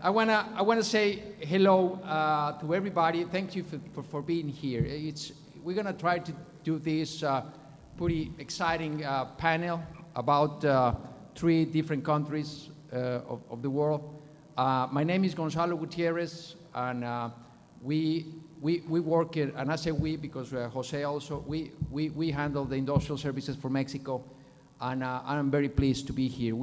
I wanna say hello to everybody. Thank you for being here. We're gonna try to do this pretty exciting panel about 3 different countries of the world. My name is Gonzalo Gutierrez, and we work here, and I say we because Jose also, we handle the industrial services for Mexico, and I'm very pleased to be here.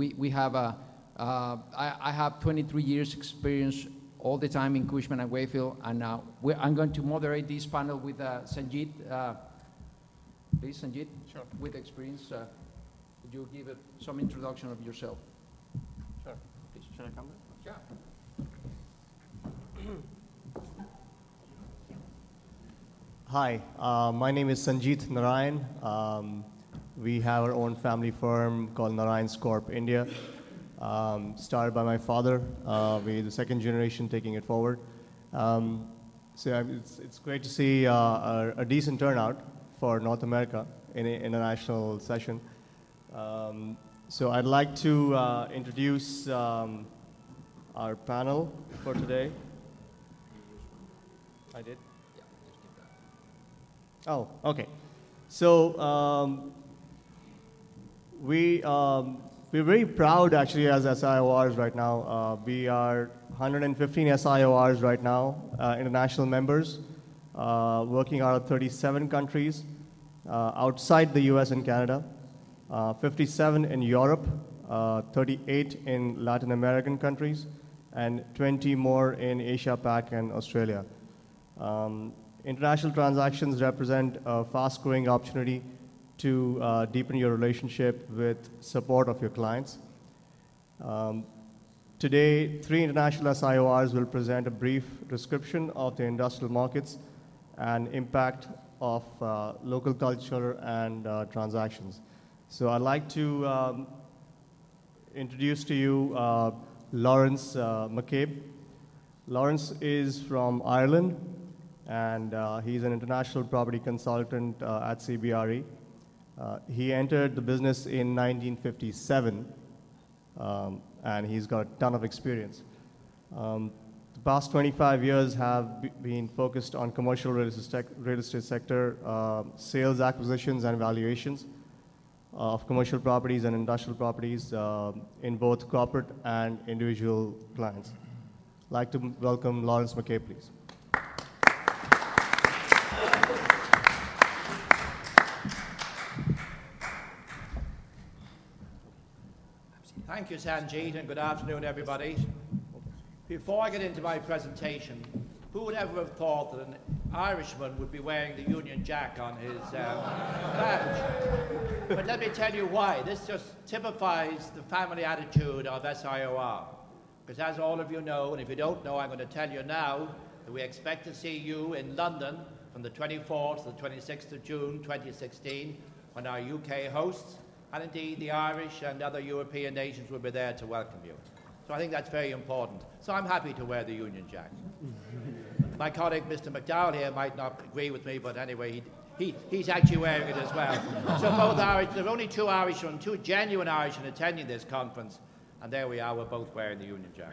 I have 23 years experience all the time in Cushman & Wakefield, and I'm going to moderate this panel with Sanjit. Please, Sanjit, sure. With experience, would you give some introduction of yourself? Sure. Please, should I come there? Yeah. Hi, my name is Sanjit Narayan. We have our own family firm called Narayan's Corp India. Started by my father. We're the 2nd generation taking it forward. It's great to see a decent turnout for North America in an international session. So I'd like to introduce our panel for today. I did? Yeah, just keep that. Oh, okay. So we're very proud actually as SIORs right now. We are 115 SIORs right now, international members, working out of 37 countries outside the US and Canada, 57 in Europe, 38 in Latin American countries, and 20 more in Asia Pac and Australia. International transactions represent a fast-growing opportunity to deepen your relationship with support of your clients. Today, 3 international SIORs will present a brief description of the industrial markets and impact of local culture and transactions. So I'd like to introduce to you Lawrence McCabe. Lawrence is from Ireland, and he's an international property consultant at CBRE. He entered the business in 1957, and he's got a ton of experience. The past 25 years have been focused on commercial real estate sector, sales, acquisitions, and valuations of commercial properties and industrial properties in both corporate and individual clients. I'd like to welcome Lawrence McCabe, please. Thank you, Sanjit, and good afternoon, everybody. Before I get into my presentation, who would ever have thought that an Irishman would be wearing the Union Jack on his badge? But let me tell you why. This just typifies the family attitude of SIOR. Because as all of you know, and if you don't know, I'm going to tell you now, that we expect to see you in London from the 24th to the 26th of June 2016, when our UK hosts, and indeed the Irish and other European nations will be there to welcome you. So I think that's very important. So I'm happy to wear the Union Jack. My colleague, Mr. McDowell here, might not agree with me, but anyway, he's actually wearing it as well. So both Irish, there are only 2 Irishmen, 2 genuine Irishmen attending this conference, and there we are, we're both wearing the Union Jack.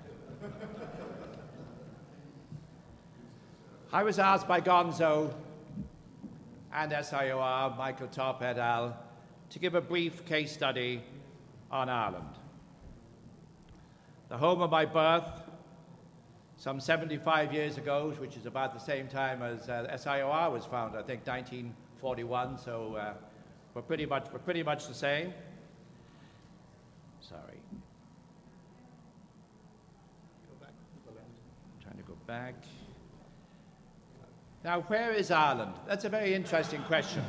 I was asked by Gonzo and SIOR, Michael Topp et al., to give a brief case study on Ireland. The home of my birth, some 75 years ago, which is about the same time as SIOR was founded, I think 1941, so we're pretty much the same. Sorry. Go back to the left. I'm trying to go back. Now, where is Ireland? That's a very interesting question.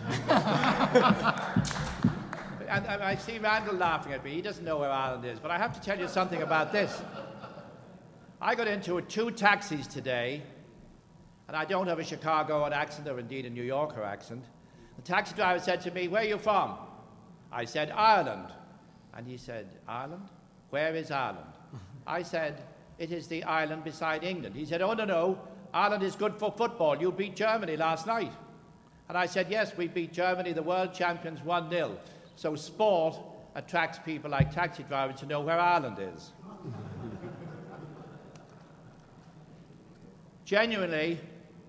And I see Randall laughing at me. He doesn't know where Ireland is. But I have to tell you something about this. I got into 2 taxis today, and I don't have a Chicagoan accent or indeed a New Yorker accent. The taxi driver said to me, "Where are you from?" I said, "Ireland." And he said, "Ireland? Where is Ireland?" I said, "It is the island beside England." He said, "Oh, no. Ireland is good for football. You beat Germany last night." And I said, "Yes, we beat Germany, the world champions, 1-0. So sport attracts people like taxi drivers to know where Ireland is. Genuinely,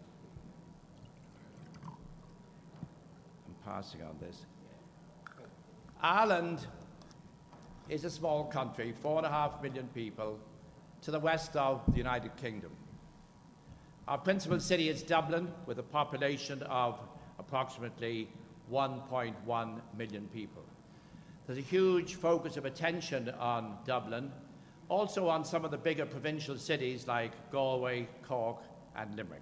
I'm passing on this. Ireland is a small country, 4.5 million people, to the west of the United Kingdom. Our principal city is Dublin, with a population of approximately 1.1 million people. There's a huge focus of attention on Dublin, also on some of the bigger provincial cities like Galway, Cork, and Limerick.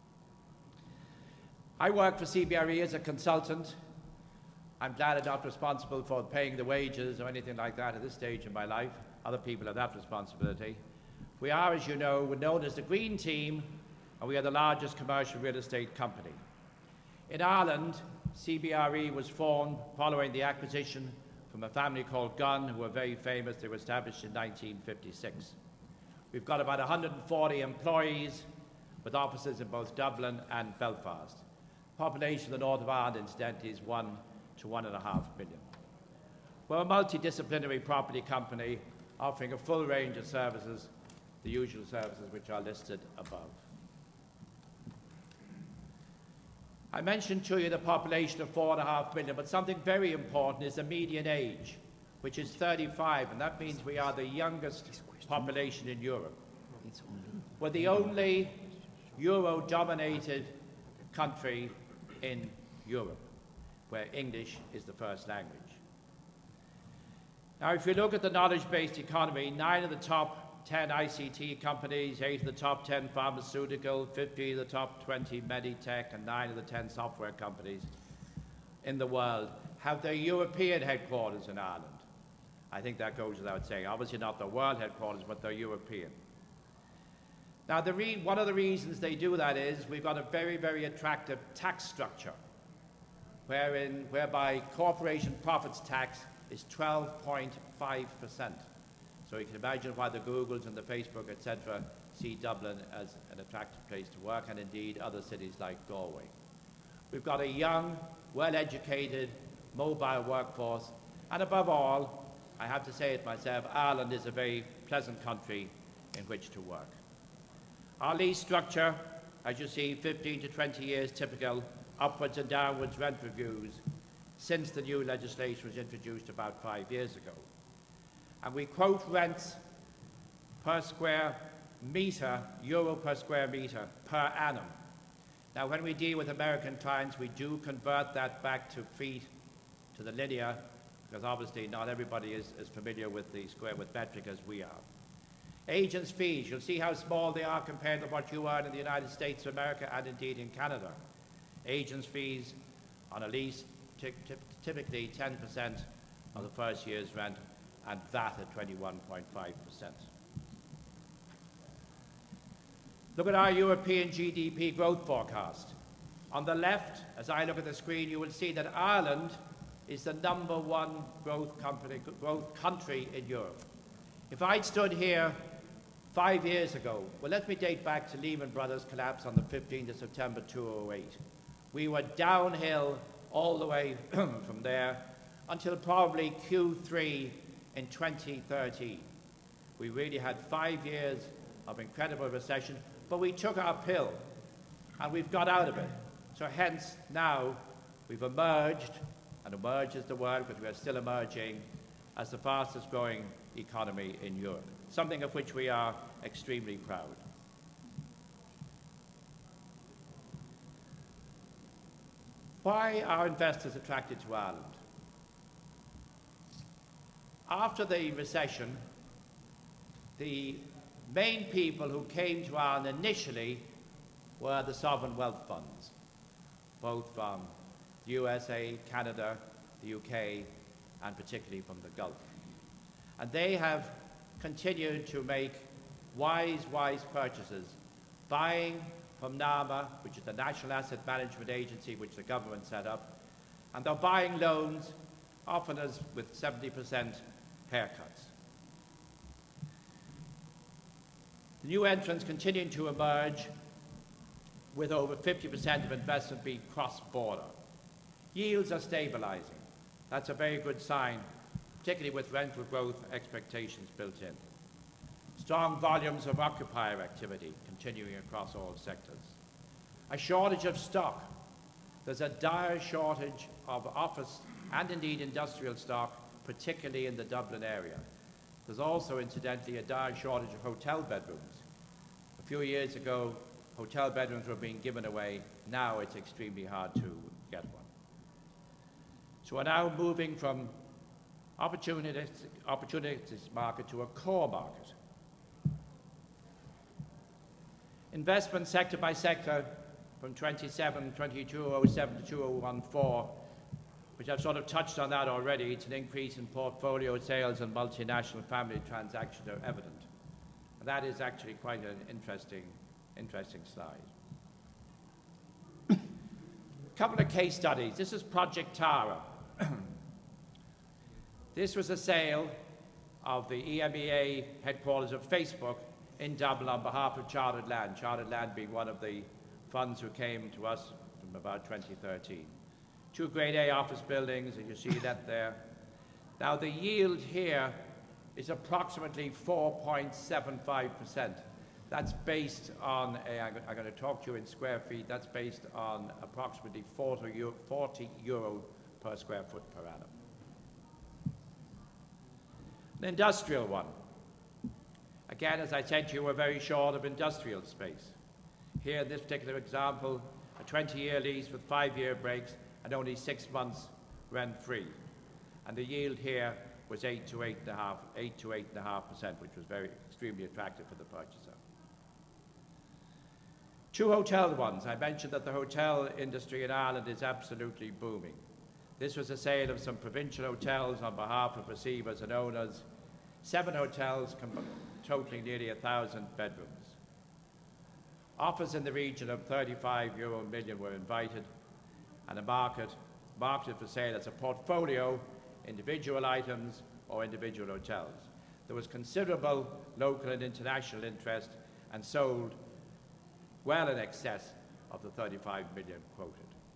I work for CBRE as a consultant. I'm glad I'm not responsible for paying the wages or anything like that at this stage in my life. Other people have that responsibility. We are, as you know, we're known as the Green Team, and we are the largest commercial real estate company. In Ireland, CBRE was formed following the acquisition from a family called Gunn, who were very famous. They were established in 1956. We've got about 140 employees with offices in both Dublin and Belfast. The population of the north of Ireland, incidentally, is 1 to 1.5 million. We're a multidisciplinary property company offering a full range of services, the usual services which are listed above. I mentioned to you the population of 4.5 million, but something very important is the median age, which is 35, and that means we are the youngest population in Europe. We're the only Euro-dominated country in Europe, where English is the first language. Now, if you look at the knowledge-based economy, 9 of the top 10 ICT companies, 8 of the top 10 pharmaceutical, 50 of the top 20 meditech, and 9 of the 10 software companies in the world have their European headquarters in Ireland. I think that goes without saying. Obviously not the world headquarters, but they're European. Now, one of the reasons they do that is we've got a very, very attractive tax structure, whereby corporation profits tax is 12.5%. So you can imagine why the Googles and the Facebook, etc., see Dublin as an attractive place to work, and indeed other cities like Galway. We've got a young, well-educated, mobile workforce, and above all, I have to say it myself, Ireland is a very pleasant country in which to work. Our lease structure, as you see, 15 to 20 years typical, upwards and downwards rent reviews since the new legislation was introduced about 5 years ago. And we quote rents per square metre, euro per square metre, per annum. Now, when we deal with American clients, we do convert that back to feet, to the linear, because obviously not everybody is as familiar with the square with metric as we are. Agents' fees, you'll see how small they are compared to what you earn in the United States of America and indeed in Canada. Agents' fees on a lease, typically 10% of the first year's rent, and that at 21.5%. Look at our European GDP growth forecast. On the left, as I look at the screen, you will see that Ireland is the #1 growth country in Europe. If I'd stood here 5 years ago, well, let me date back to Lehman Brothers collapse on the 15th of September 2008. We were downhill all the way from there until probably Q3 in 2013. We really had 5 years of incredible recession, but we took our pill and we've got out of it. So hence now we've emerged, and emerge is the word, but we are still emerging as the fastest growing economy in Europe, something of which we are extremely proud. Why are investors attracted to Ireland? After the recession, the main people who came to Ireland initially were the sovereign wealth funds, both from the USA, Canada, the UK, and particularly from the Gulf. And they have continued to make wise purchases, buying from NAMA, which is the National Asset Management Agency, which the government set up, and they're buying loans, often as with 70% haircuts. The new entrants continuing to emerge with over 50% of investment being cross-border. Yields are stabilizing. That's a very good sign, particularly with rental growth expectations built in. Strong volumes of occupier activity continuing across all sectors. A shortage of stock. There's a dire shortage of office and indeed industrial stock, particularly in the Dublin area. There's also, incidentally, a dire shortage of hotel bedrooms. A few years ago, hotel bedrooms were being given away. Now it's extremely hard to get one. So we're now moving from opportunities market to a core market. Investment sector by sector from 2007 to 2014, which I've sort of touched on that already. It's an increase in portfolio sales and multinational family transactions are evident. And that is actually quite an interesting slide. A couple of case studies. This is Project Tara. This was a sale of the EMEA headquarters of Facebook in Dublin on behalf of Chartered Land being one of the funds who came to us from about 2013. 2 Grade A office buildings, and you see that there. Now the yield here is approximately 4.75%. That's based on, I'm going to talk to you in square feet, that's based on approximately 40 euro per square foot per annum. An industrial one. Again, as I said to you, we're very short of industrial space. Here in this particular example, a 20-year lease with 5-year breaks and only 6 months rent-free. And the yield here was 8 to 8.5%, which was extremely attractive for the purchaser. 2 hotel ones. I mentioned that the hotel industry in Ireland is absolutely booming. This was a sale of some provincial hotels on behalf of receivers and owners. 7 hotels totaling nearly 1,000 bedrooms. Offers in the region of €35 million were invited, and a marketed for sale as a portfolio, individual items or individual hotels. There was considerable local and international interest and sold well in excess of the 35 million quoted.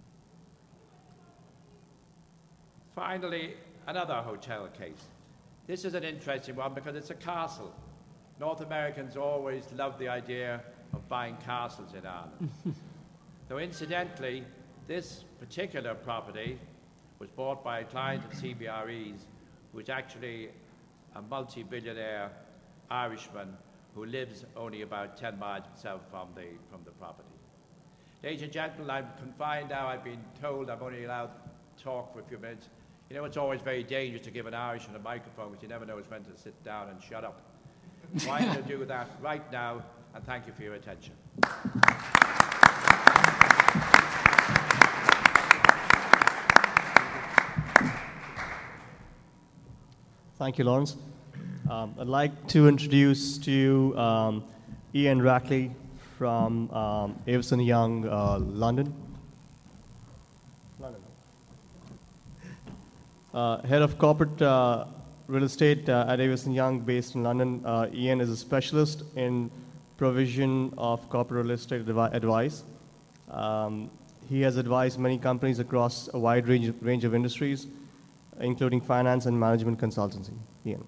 Finally, another hotel case. This is an interesting one because it's a castle. North Americans always love the idea of buying castles in Ireland. Though incidentally, this particular property was bought by a client of CBRE's who is actually a multi-billionaire Irishman who lives only about 10 miles south from the property. Ladies and gentlemen, I'm confined now. I've been told I'm only allowed to talk for a few minutes. You know, it's always very dangerous to give an Irishman a microphone because you never know when to sit down and shut up. So I'm going to do that right now, and thank you for your attention. Thank you, Lawrence. I'd like to introduce to you Ian Rackley from Avison Young, London. Head of corporate real estate at Avison Young, based in London. Ian is a specialist in provision of corporate real estate advice. He has advised many companies across a wide range of industries, including finance and management consultancy. Ian.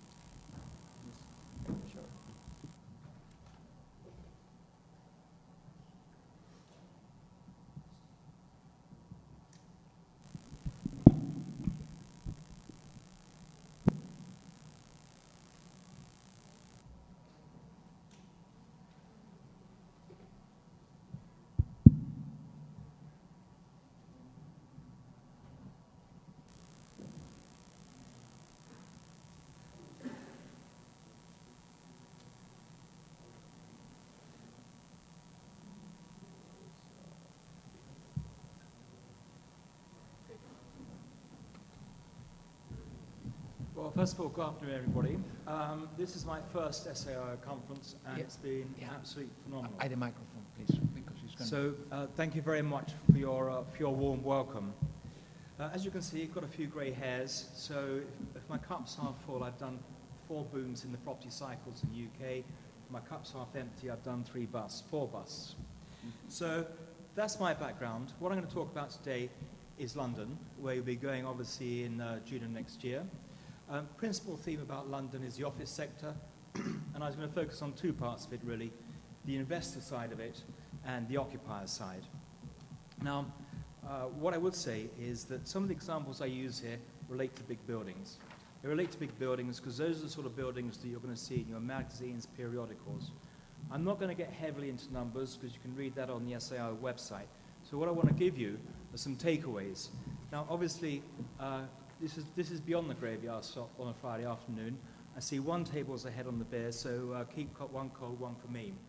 Well, first of all, good afternoon, everybody. This is my first SAIO conference, and it's been absolutely phenomenal. The microphone, please, because he's going So, thank you very much for your warm welcome. As you can see, I've got a few grey hairs, so if my cup's half full, I've done 4 booms in the property cycles in the UK. If my cup's half empty, I've done 4 busts. So, that's my background. What I'm going to talk about today is London, where you'll be going, obviously, in June of next year. Principal theme about London is the office sector, and and I was going to focus on two parts of it, really, the investor side of it and the occupier side. Now, what I would say is that some of the examples I use here relate to big buildings. They relate to big buildings because those are the sort of buildings that you're going to see in your magazines, periodicals. I'm not going to get heavily into numbers because you can read that on the SAI website. So what I want to give you are some takeaways. Now, obviously, this is beyond the graveyard stop on a Friday afternoon. I see one table's ahead on the beer, so keep one cold, one for me.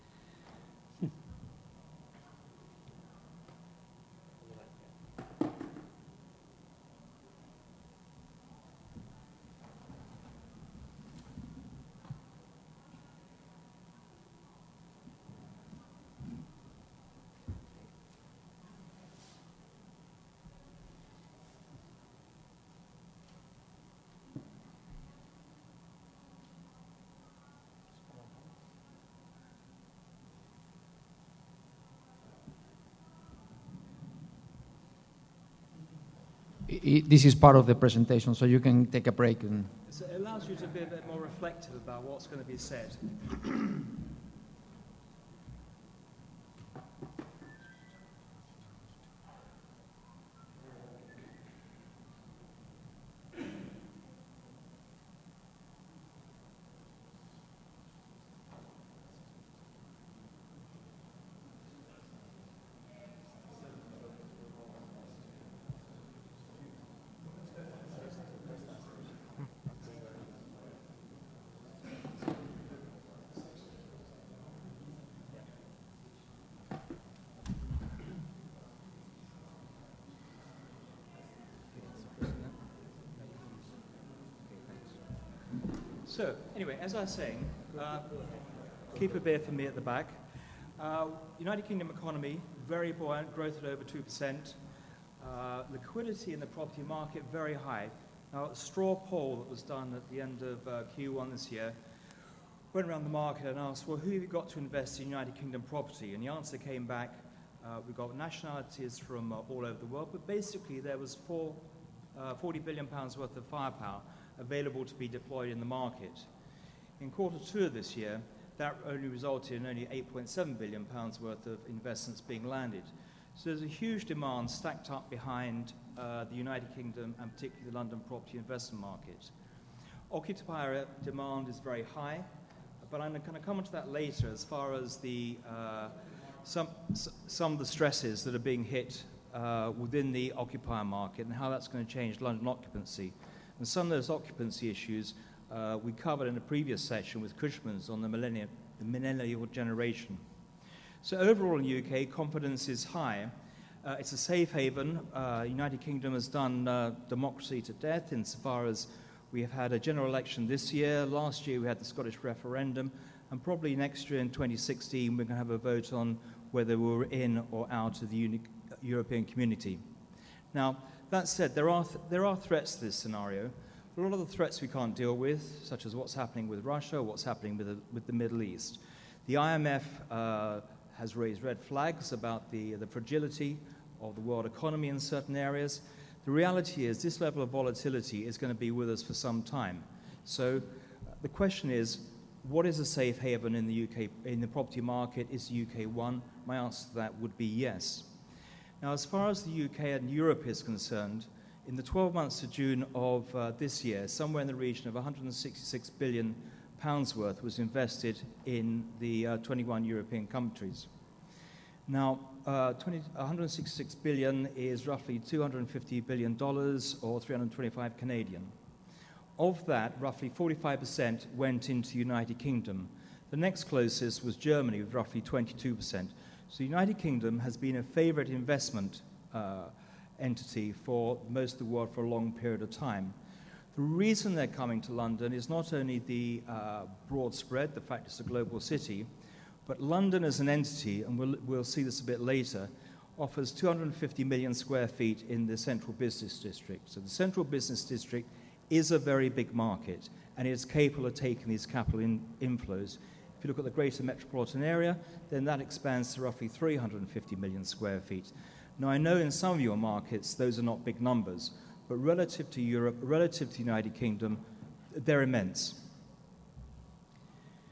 This is part of the presentation, so you can take a break. And So it allows you to be a bit more reflective about what's going to be said. So, anyway, as I was saying, keep a beer for me at the back. United Kingdom economy, very buoyant, growth at over 2%. Liquidity in the property market, very high. Now, a straw poll that was done at the end of Q1 this year went around the market and asked, well, who have you got to invest in United Kingdom property? And the answer came back, we've got nationalities from all over the world, but basically there was £40 billion worth of firepower available to be deployed in the market. In Q2 of this year, that only resulted in only £8.7 billion worth of investments being landed. So there's a huge demand stacked up behind the United Kingdom and particularly the London property investment market. Occupier demand is very high, but I'm going to come onto that later as far as the some of the stresses that are being hit within the occupier market and how that's going to change London occupancy. And some of those occupancy issues we covered in a previous session with Cushman's on the millennial generation. So overall in the UK, confidence is high. It's a safe haven. United Kingdom has done democracy to death insofar as we have had a general election this year. Last year we had the Scottish referendum. And probably next year in 2016 we're going to have a vote on whether we're in or out of the European community. Now, that said, there are threats to this scenario. A lot of the threats we can't deal with, such as what's happening with Russia, what's happening with the Middle East. The IMF has raised red flags about the fragility of the world economy in certain areas. The reality is this level of volatility is going to be with us for some time. So the question is, what is a safe haven in the UK, in the property market? Is the UK one? My answer to that would be yes. Now, as far as the UK and Europe is concerned, in the 12 months to June of this year, somewhere in the region of £166 billion worth was invested in the 21 European countries. Now, 166 billion is roughly $250 billion or 325 Canadian. Of that, roughly 45% went into the United Kingdom. The next closest was Germany with roughly 22%. So the United Kingdom has been a favorite investment entity for most of the world for a long period of time. The reason they're coming to London is not only the broad spread, the fact it's a global city, but London as an entity, and we'll see this a bit later, offers 250 million square feet in the central business district. So the central business district is a very big market, and it's capable of taking these capital inflows. If you look at the greater metropolitan area, then that expands to roughly 350 million square feet. Now, I know in some of your markets, those are not big numbers, but relative to Europe, relative to the United Kingdom, they're immense.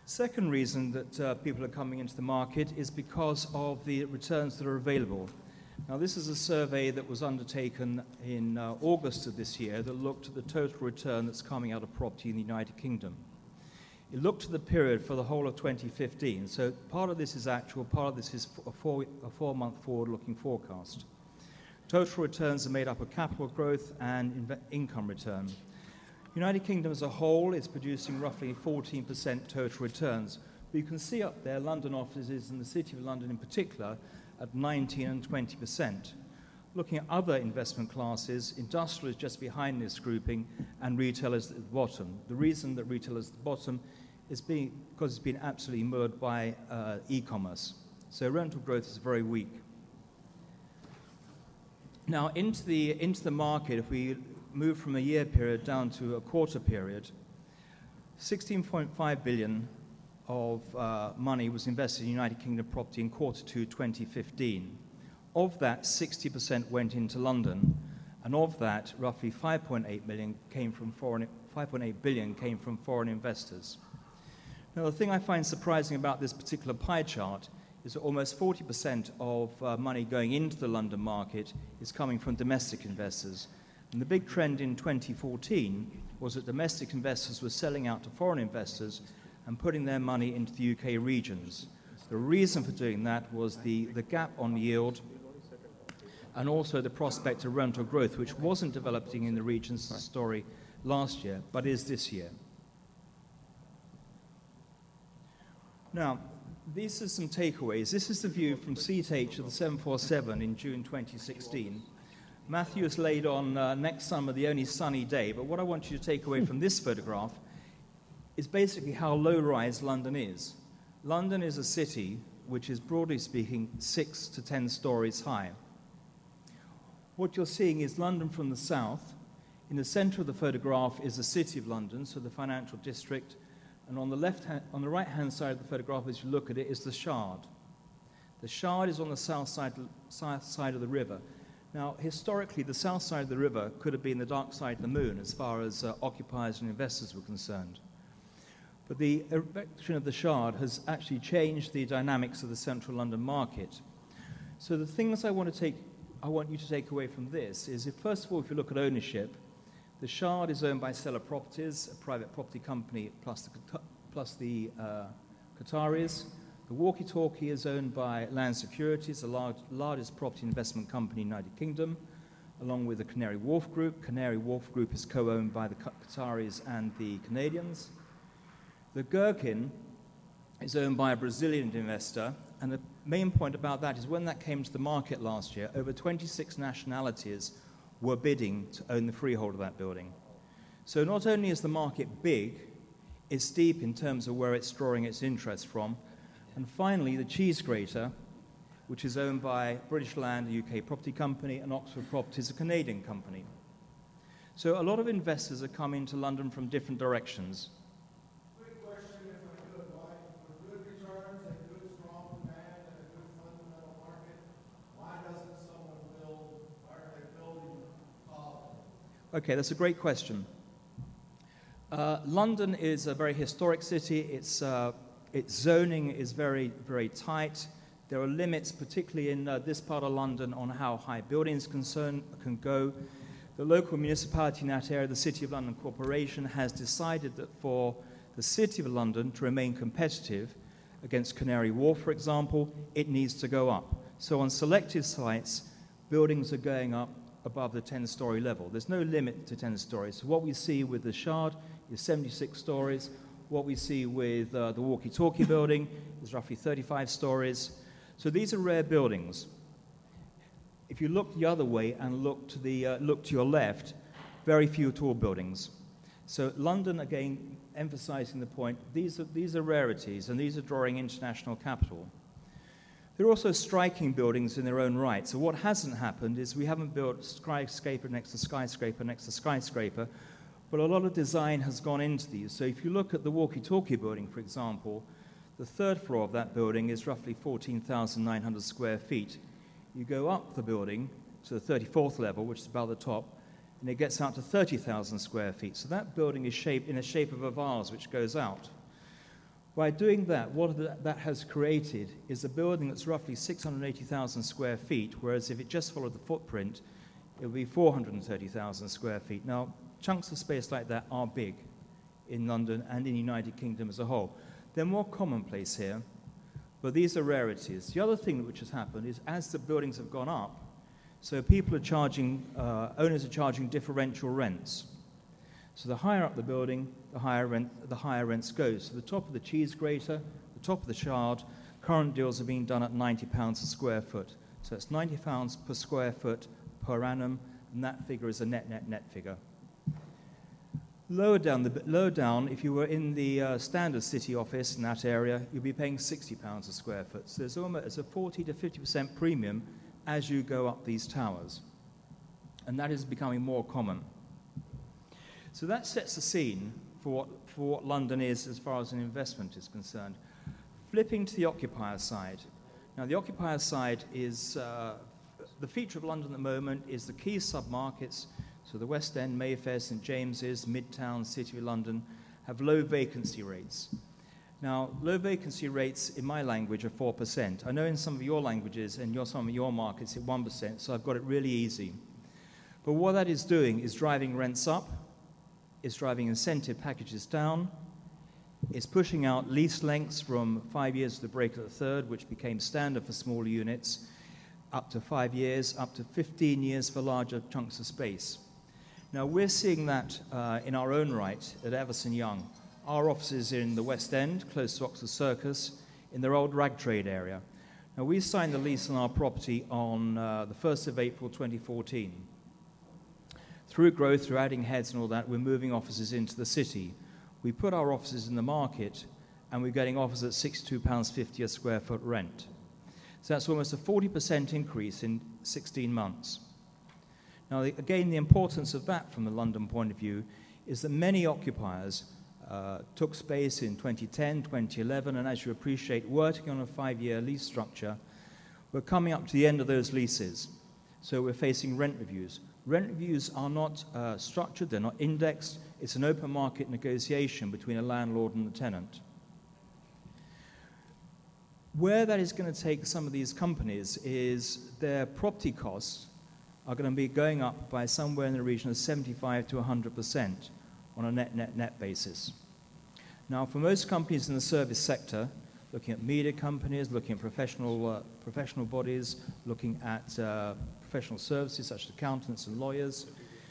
Second reason that people are coming into the market is because of the returns that are available. Now, this is a survey that was undertaken in August of this year that looked at the total return that's coming out of property in the United Kingdom. It looked at the period for the whole of 2015, so part of this is actual, part of this is a four-month forward-looking forecast. Total returns are made up of capital growth and income return. United Kingdom as a whole is producing roughly 14% total returns. But you can see up there London offices and the City of London in particular at 19 and 20%. Looking at other investment classes, industrial is just behind this grouping and retail is at the bottom. The reason that retail is at the bottom is because it's been absolutely murdered by e-commerce. So rental growth is very weak. Now, into the market, if we move from a year period down to a quarter period, 16.5 billion of money was invested in United Kingdom property in quarter 2 2015. Of that, 60% went into London, and of that, roughly 5.8 billion came from foreign investors. Now, the thing I find surprising about this particular pie chart is that almost 40% of money going into the London market is coming from domestic investors. And the big trend in 2014 was that domestic investors were selling out to foreign investors and putting their money into the UK regions. The reason for doing that was the gap on yield and also the prospect of rental growth, which wasn't developing in the regions story last year, but is this year. Now, these are some takeaways. This is the view from Seat H of the 747 in June 2016. Matthew has laid on next summer the only sunny day, but what I want you to take away from this photograph is basically how low-rise London is. London is a city which is, broadly speaking, 6 to 10 stories high. What you're seeing is London from the south. In the center of the photograph is the City of London, so the financial district, and on the right-hand side of the photograph, as you look at it, is the Shard. The Shard is on the south side of the river. Now, historically, the south side of the river could have been the dark side of the moon as far as occupiers and investors were concerned. But the erection of the Shard has actually changed the dynamics of the central London market. So the things I want you to take away from this is, first of all, if you look at ownership, the Shard is owned by Seller Properties, a private property company, plus the Qataris. The Walkie-Talkie is owned by Land Securities, the largest property investment company in the United Kingdom, along with the Canary Wharf Group. Canary Wharf Group is co-owned by the Qataris and the Canadians. The Gherkin is owned by a Brazilian investor, and the main point about that is when that came to the market last year, over 26 nationalities were bidding to own the freehold of that building. So not only is the market big, it's deep in terms of where it's drawing its interest from. And finally, the Cheese Grater, which is owned by British Land, a UK property company, and Oxford Properties, a Canadian company. So a lot of investors are coming to London from different directions. Quick question, if I could, why, with good returns and good strong demand and a good fundamental market, why doesn't someone build, why are they building taller? Okay, that's a great question. London is a very historic city. Its zoning is very, very tight. There are limits, particularly in this part of London, on how high buildings can go. The local municipality in that area, the City of London Corporation, has decided that for the City of London to remain competitive against Canary Wharf, for example, it needs to go up. So on selected sites, buildings are going up above the 10-story level. There's no limit to 10 stories. So what we see with the Shard is 76 stories. What we see with the Walkie-Talkie building is roughly 35 stories. So these are rare buildings. If you look the other way and look to your left, very few tall buildings. So London, again, emphasizing the point, these are rarities, and these are drawing international capital. They're also striking buildings in their own right. So what hasn't happened is we haven't built skyscraper next to skyscraper next to skyscraper, but a lot of design has gone into these. So if you look at the Walkie-Talkie building, for example, the third floor of that building is roughly 14,900 square feet. You go up the building to the 34th level, which is about the top, and it gets out to 30,000 square feet. So that building is shaped in the shape of a vase which goes out. By doing that, what that has created is a building that's roughly 680,000 square feet, whereas if it just followed the footprint, it would be 430,000 square feet. Now, chunks of space like that are big in London and in the United Kingdom as a whole. They're more commonplace here, but these are rarities. The other thing which has happened is as the buildings have gone up, so people are charging, owners are charging differential rents. So the higher up the building, the higher rents go. So the top of the cheese grater, the top of the Shard, current deals are being done at £90 a square foot. So it's £90 per square foot per annum, and that figure is a net figure. Lower down, if you were in the standard city office in that area, you'd be paying £60 a square foot. So there's almost a 40 to 50% premium as you go up these towers. And that is becoming more common. So that sets the scene for what London is as far as an investment is concerned. Flipping to the occupier side. Now, the occupier side is, the feature of London at the moment is the key sub-markets, so the West End, Mayfair, St James's, Midtown, City of London, have low vacancy rates. Now, low vacancy rates in my language are 4%. I know in some of your languages and some of your markets it's 1%, so I've got it really easy. But what that is doing is driving rents up, it's driving incentive packages down, it's pushing out lease lengths from 5 years to the break of the third, which became standard for smaller units, up to 5 years, up to 15 years for larger chunks of space. Now, we're seeing that in our own right at Everson Young. Our offices are in the West End, close to Oxford Circus, in their old rag trade area. Now, we signed the lease on our property on the 1st of April 2014. Through growth, through adding heads and all that, we're moving offices into the city. We put our offices in the market, and we're getting offers at £62.50 a square foot rent. So that's almost a 40% increase in 16 months. Now, again, the importance of that from the London point of view is that many occupiers took space in 2010, 2011, and as you appreciate, working on a 5-year lease structure, we're coming up to the end of those leases. So we're facing rent reviews. Rent reviews are not structured, they're not indexed. It's an open market negotiation between a landlord and a tenant. Where that is going to take some of these companies is their property costs are going to be going up by somewhere in the region of 75 to 100% on a net basis. Now, for most companies in the service sector, looking at media companies, looking at professional bodies, looking at professional services such as accountants and lawyers,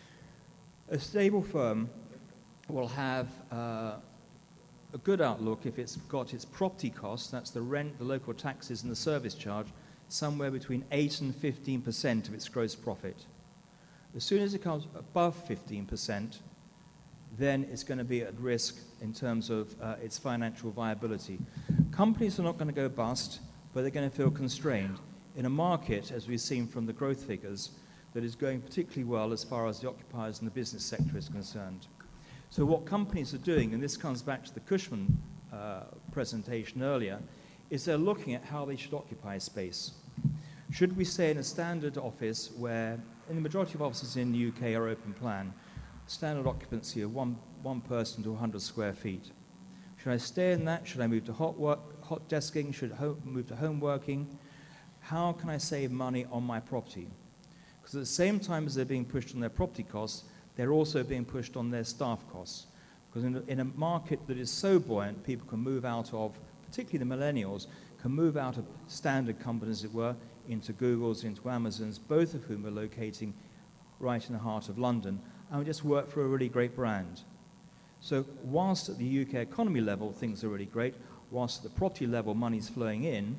a stable firm will have a good outlook if it's got its property costs, that's the rent, the local taxes, and the service charge, somewhere between 8 and 15% of its gross profit. As soon as it comes above 15%, then it's going to be at risk in terms of its financial viability. Companies are not going to go bust, but they're going to feel constrained in a market, as we've seen from the growth figures, that is going particularly well as far as the occupiers and the business sector is concerned. So what companies are doing, and this comes back to the Cushman presentation earlier, is they're looking at how they should occupy space. Should we stay in a standard office where, in the majority of offices in the UK are open plan, standard occupancy of one person to 100 square feet? Should I stay in that? Should I move to hot desking? Should I move to home working? How can I save money on my property? Because at the same time as they're being pushed on their property costs, they're also being pushed on their staff costs. Because in a market that is so buoyant, people can move out of, particularly the millennials, can move out of standard companies, as it were, into Googles, into Amazons, both of whom are locating right in the heart of London, and just work for a really great brand. So whilst at the UK economy level things are really great, whilst at the property level money's flowing in,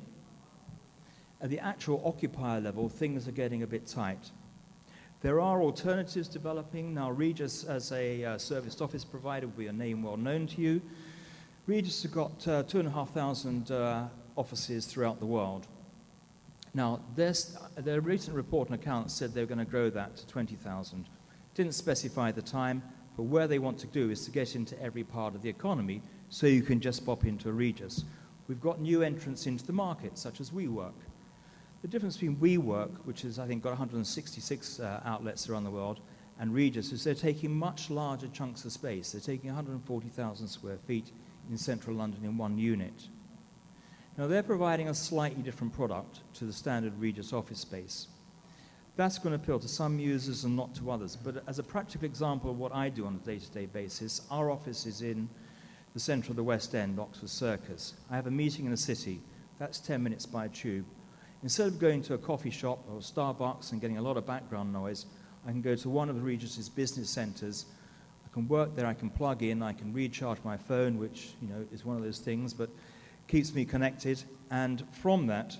at the actual occupier level things are getting a bit tight. There are alternatives developing. Now, Regus, as a serviced office provider, will be a name well known to you. Regus have got 2,500 offices throughout the world. Now, their recent report and account said they were going to grow that to 20,000. Didn't specify the time, but where they want to do is to get into every part of the economy so you can just pop into a Regus. We've got new entrants into the market, such as WeWork. The difference between WeWork, which has, I think, got 166 outlets around the world, and Regus is they're taking much larger chunks of space. They're taking 140,000 square feet in central London in one unit. Now, they're providing a slightly different product to the standard Regus office space. That's going to appeal to some users and not to others. But as a practical example of what I do on a day-to-day basis, our office is in the centre of the West End, Oxford Circus. I have a meeting in the city. That's 10 minutes by tube. Instead of going to a coffee shop or Starbucks and getting a lot of background noise, I can go to one of the Regus's business centres. I can work there, I can plug in, I can recharge my phone, which, you know, is one of those things, but keeps me connected. And from that,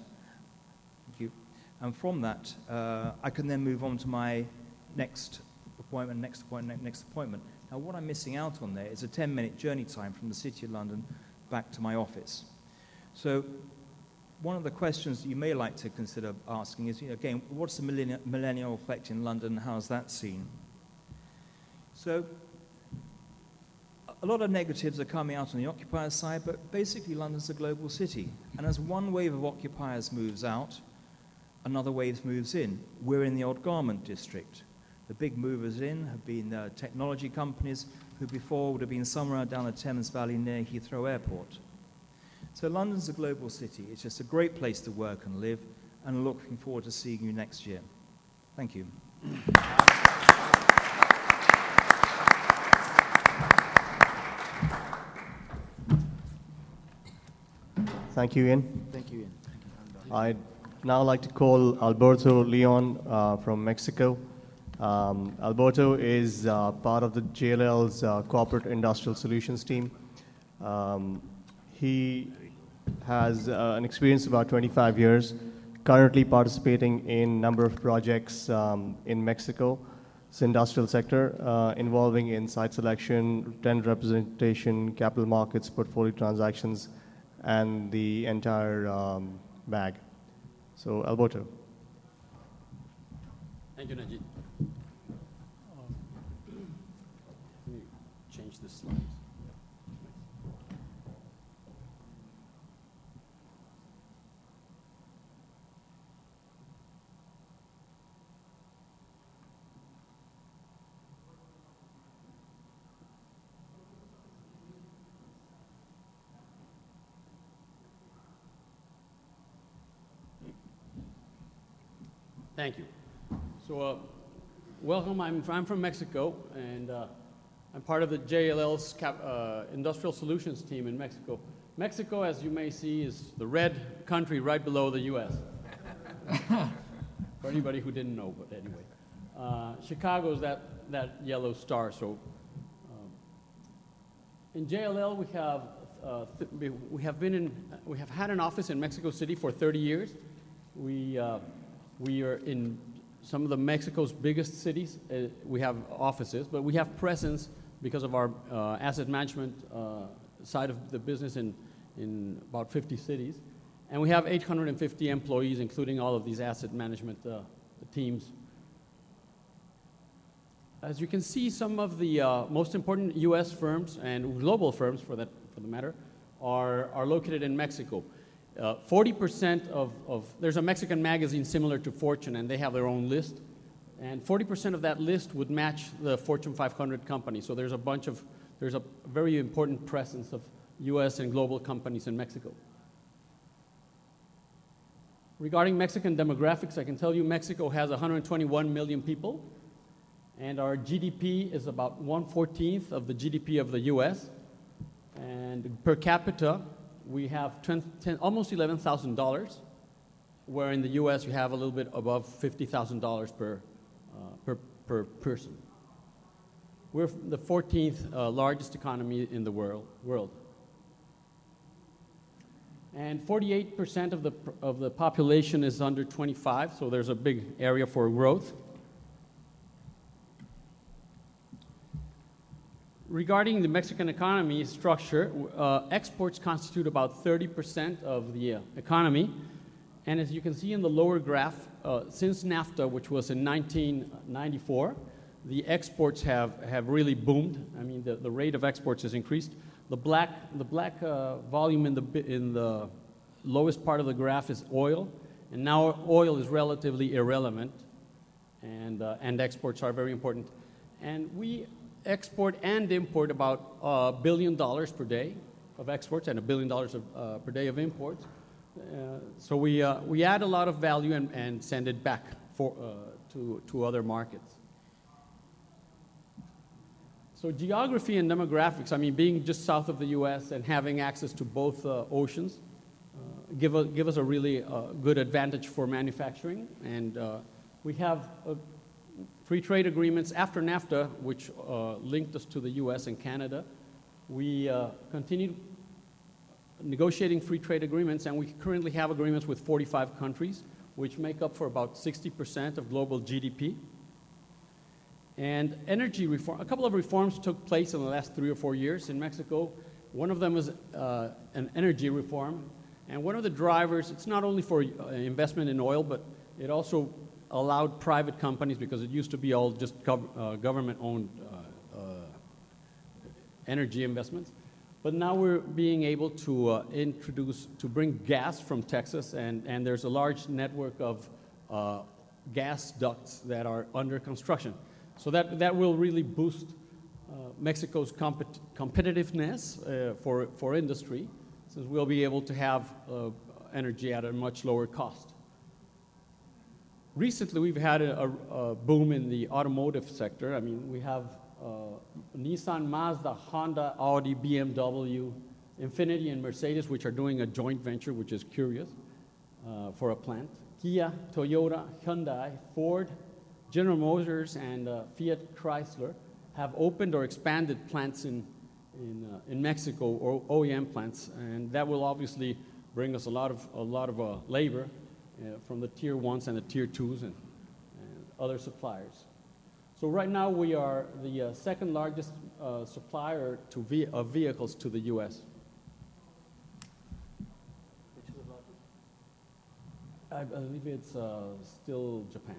I can then move on to my next appointment. Now, what I'm missing out on there is a 10-minute journey time from the City of London back to my office. So one of the questions that you may like to consider asking is, again, what's the millennial effect in London? How's that seen? So a lot of negatives are coming out on the occupier side, but basically London's a global city. And as one wave of occupiers moves out, another wave moves in. We're in the old garment district. The big movers in have been technology companies who before would have been somewhere down the Thames Valley near Heathrow Airport. So London's a global city. It's just a great place to work and live, and looking forward to seeing you next year. Thank you. Thank you, Ian. Thank you, Ian. I'd now like to call Alberto Leon from Mexico. Alberto is part of the JLL's Corporate Industrial Solutions team. He has an experience of about 25 years, currently participating in a number of projects in Mexico, it's industrial sector, involving in site selection, tenant representation, capital markets, portfolio transactions, and the entire bag. So, Alberto. Thank you, Najib. Let me change the slides. Thank you. So, welcome. I'm from Mexico, and I'm part of the JLL's Industrial Solutions team in Mexico. Mexico, as you may see, is the red country right below the U.S. For anybody who didn't know, but anyway. Chicago's that yellow star. So, in JLL, we have had an office in Mexico City for 30 years. We are in some of the Mexico's biggest cities. We have offices, but we have presence because of our asset management side of the business in about 50 cities. And we have 850 employees, including all of these asset management teams. As you can see, some of the most important U.S. firms and global firms, for the matter, are located in Mexico. 40% there's a Mexican magazine similar to Fortune, and they have their own list. And 40% of that list would match the Fortune 500 companies. So there's a very important presence of U.S. and global companies in Mexico. Regarding Mexican demographics, I can tell you Mexico has 121 million people, and our GDP is about 1/14 of the GDP of the U.S. And per capita, we have almost $11,000, where in the U.S. you have a little bit above $50,000 per person. We're the 14th largest economy in the world. And 48% of the population is under 25, so there's a big area for growth. Regarding the Mexican economy structure, exports constitute about 30% of the economy. And as you can see in the lower graph, since NAFTA, which was in 1994, the exports have really boomed. I mean, the rate of exports has increased. The black volume in the lowest part of the graph is oil, and now oil is relatively irrelevant, and exports are very important. And we export and import about $1 billion per day of exports and $1 billion per day of imports. So we add a lot of value and send it back to other markets. So geography and demographics, I mean, being just south of the U.S. and having access to both oceans give us a really good advantage for manufacturing. And we have free trade agreements after NAFTA, which linked us to the U.S. and Canada. We continued negotiating free trade agreements, and we currently have agreements with 45 countries, which make up for about 60% of global GDP. And energy reform, a couple of reforms took place in the last 3 or 4 years in Mexico. One of them was an energy reform. And one of the drivers, it's not only for investment in oil, but it also allowed private companies, because it used to be all just government-owned energy investments. But now we're being able to bring gas from Texas, and there's a large network of gas ducts that are under construction. So that will really boost Mexico's competitiveness for industry, since we'll be able to have energy at a much lower cost. Recently, we've had a boom in the automotive sector. I mean, we have Nissan, Mazda, Honda, Audi, BMW, Infiniti, and Mercedes, which are doing a joint venture, which is curious, for a plant. Kia, Toyota, Hyundai, Ford, General Motors, and Fiat Chrysler have opened or expanded plants in Mexico, or OEM plants, and that will obviously bring us a lot of labor from the tier 1s and the tier 2s and other suppliers. So right now we are the second largest supplier of vehicles to the U.S. Which is the largest? I believe it's still Japan.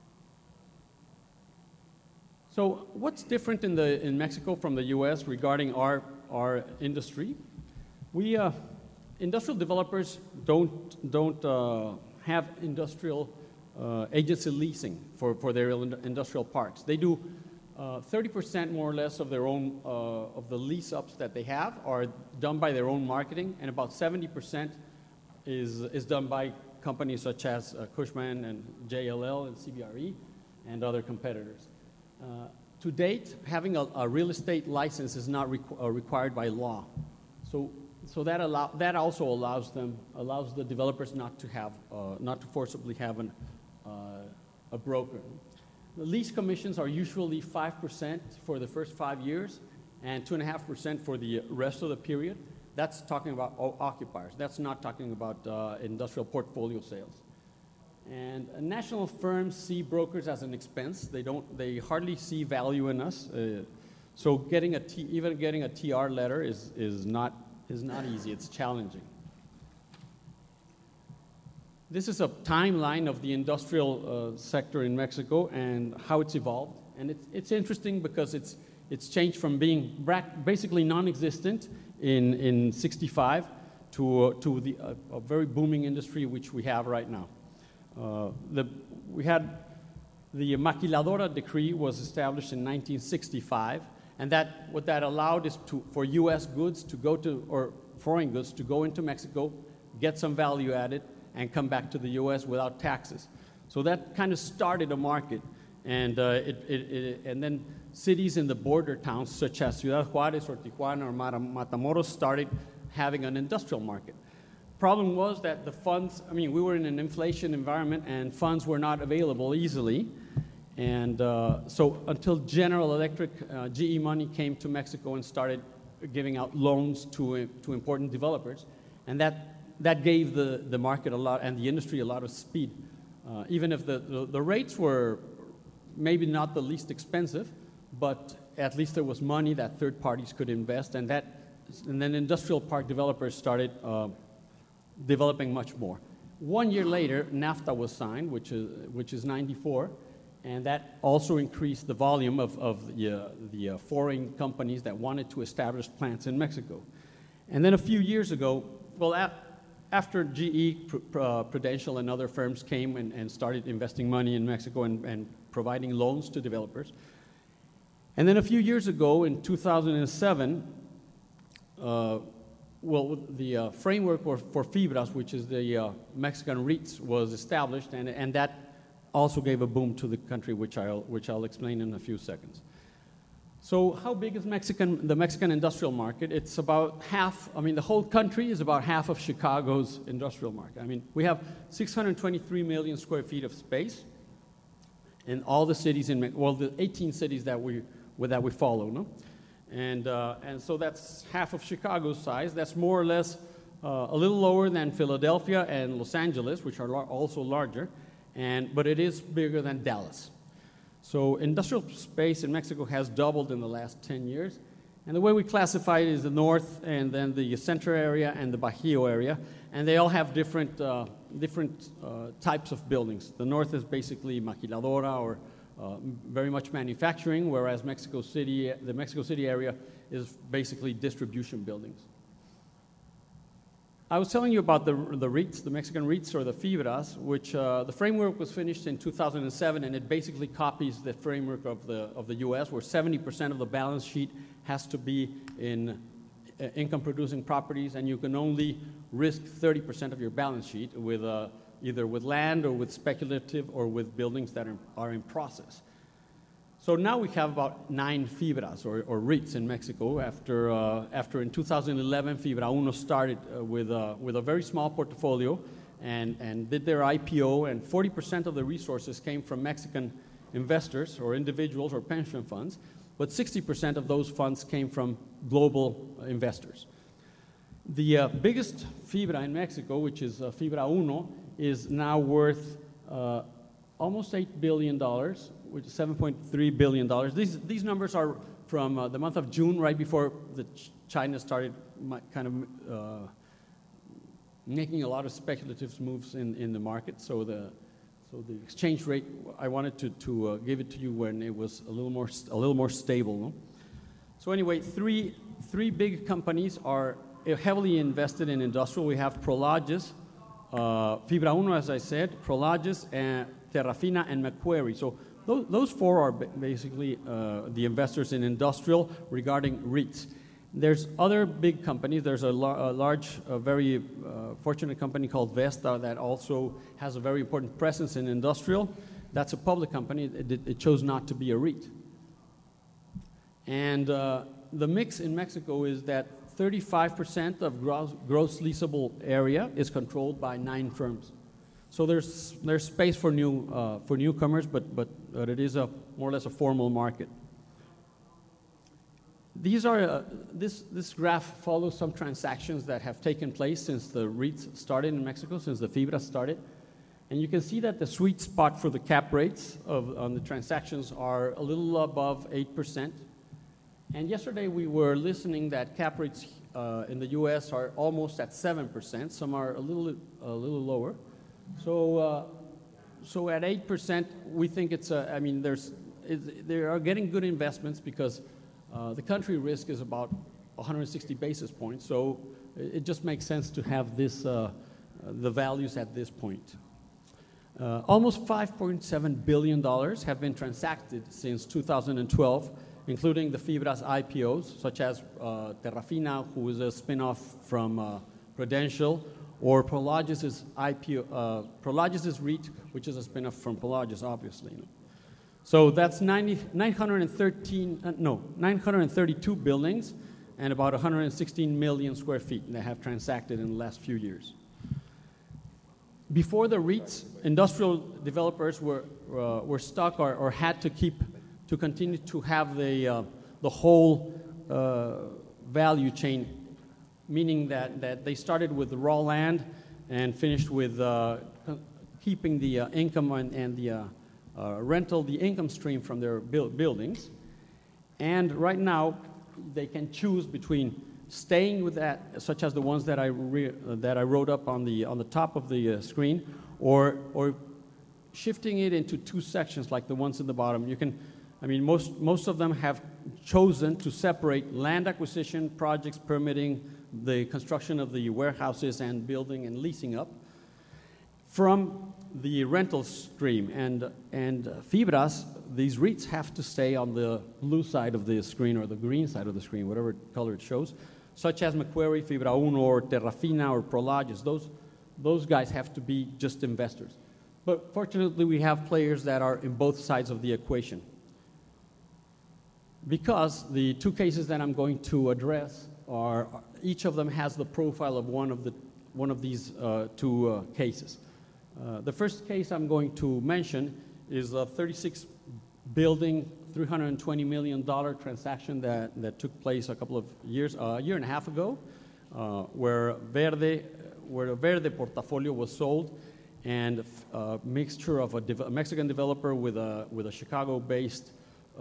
So what's different in Mexico from the U.S. regarding our industry? We industrial developers don't have industrial agency leasing for their industrial parks. They do 30% more or less of their own of the lease ups that they have are done by their own marketing, and about 70% is done by companies such as Cushman and JLL and CBRE and other competitors. To date, having a real estate license is not required by law. So that also allows the developers not to forcibly have a broker. The lease commissions are usually 5% for the first 5 years and 2.5% for the rest of the period. That's talking about occupiers. That's not talking about industrial portfolio sales. And national firms see brokers as an expense. They hardly see value in us. So even getting a TR letter is not easy. It's challenging. This is a timeline of the industrial sector in Mexico and how it's evolved. And it's interesting because it's changed from being basically non-existent in 65 to a very booming industry which we have right now. We had the Maquiladora Decree was established in 1965, and what that allowed is for U.S. goods to go to, or foreign goods to go into Mexico, get some value added, and come back to the U.S. without taxes. So that kind of started a market, and then cities in the border towns such as Ciudad Juárez or Tijuana or Matamoros started having an industrial market. Problem was that the funds, we were in an inflation environment and funds were not available easily. And so until General Electric, GE money came to Mexico and started giving out loans to important developers. And that gave the market a lot and the industry a lot of speed. Even if the rates were maybe not the least expensive, but at least there was money that third parties could invest. And then industrial park developers started developing much more. 1 year later, NAFTA was signed, which is 94, and that also increased the volume of the foreign companies that wanted to establish plants in Mexico. And then a few years ago, after GE, Prudential, and other firms came and started investing money in Mexico and providing loans to developers. And then a few years ago, in 2007, well, the framework for FIBRAS, which is the Mexican REITs, was established, and that also gave a boom to the country, which I'll explain in a few seconds. So how big is the Mexican industrial market? It's about half, I mean, the whole country is about half of Chicago's industrial market. I mean, we have 623 million square feet of space in all the cities the 18 cities that we follow, no? And so that's half of Chicago's size. That's more or less a little lower than Philadelphia and Los Angeles, which are also larger, but it is bigger than Dallas. So industrial space in Mexico has doubled in the last 10 years. And the way we classify it is the north and then the center area and the Bajío area. And they all have different types of buildings. The north is basically maquiladora or very much manufacturing, whereas the Mexico City area is basically distribution buildings. I was telling you about the REITs, the Mexican REITs, or the FIBRAS, which the framework was finished in 2007, and it basically copies the framework of the U.S., where 70% of the balance sheet has to be in income-producing properties, and you can only risk 30% of your balance sheet with either with land or with speculative or with buildings that are in process. So now we have about 9 FIBRAS or REITs in Mexico after in 2011 Fibra Uno started with a very small portfolio and did their IPO, and 40% of the resources came from Mexican investors or individuals or pension funds, but 60% of those funds came from global investors. The biggest Fibra in Mexico, which is Fibra Uno, is now worth almost $8 billion, which is $7.3 billion. These numbers are from the month of June, right before China started kind of making a lot of speculative moves in the market. So the exchange rate, I wanted to give it to you when it was a little more stable. No? So anyway, three big companies are heavily invested in industrial. We have Prologis, Fibra Uno, as I said, Prologis, and Terrafina, and Macquarie. So those 4 are basically the investors in industrial regarding REITs. There's other big companies. There's a large, very fortunate company called Vesta that also has a very important presence in industrial. That's a public company. It chose not to be a REIT. And the mix in Mexico is that 35% of gross leasable area is controlled by 9 firms. So there's space for newcomers, but it is more or less a formal market. These are this graph follows some transactions that have taken place since the REITs started in Mexico, since the FIBRAS started, and you can see that the sweet spot for the cap rates on the transactions are a little above 8%. And yesterday we were listening that cap rates in the U.S. are almost at 7%. Some are a little lower. So at 8%, we think it's they are getting good investments because the country risk is about 160 basis points. So it just makes sense to have the values at this point. Almost $5.7 billion have been transacted since 2012, including the FIBRAS IPOs, such as Terrafina, who is a spin-off from Prudential, or Prologis' REIT, which is a spin-off from Prologis, obviously. So that's 932 buildings and about 116 million square feet that have transacted in the last few years. Before the REITs, industrial developers were stuck or had to continue to have the whole value chain, meaning that they started with the raw land and finished with keeping the income and the rental, the income stream from their buildings. And right now, they can choose between staying with that, such as the ones that I wrote up on the top of the screen, or shifting it into 2 sections like the ones in the bottom. Most of them have chosen to separate land acquisition, projects, permitting, the construction of the warehouses and building and leasing up from the rental stream. And FIBRAS, these REITs have to stay on the blue side of the screen or the green side of the screen, whatever color it shows. such as Macquarie, Fibra Uno, or Terrafina, or Prologis. Those guys have to be just investors. But fortunately, we have players that are in both sides of the equation. Because the two cases that I'm going to address are, each of them has the profile of one of these two cases. The first case I'm going to mention is a 36-building, $320 million transaction that took place a couple of years, a year and a half ago, where a Verde portfolio was sold, and a mixture of a Mexican developer with a Chicago-based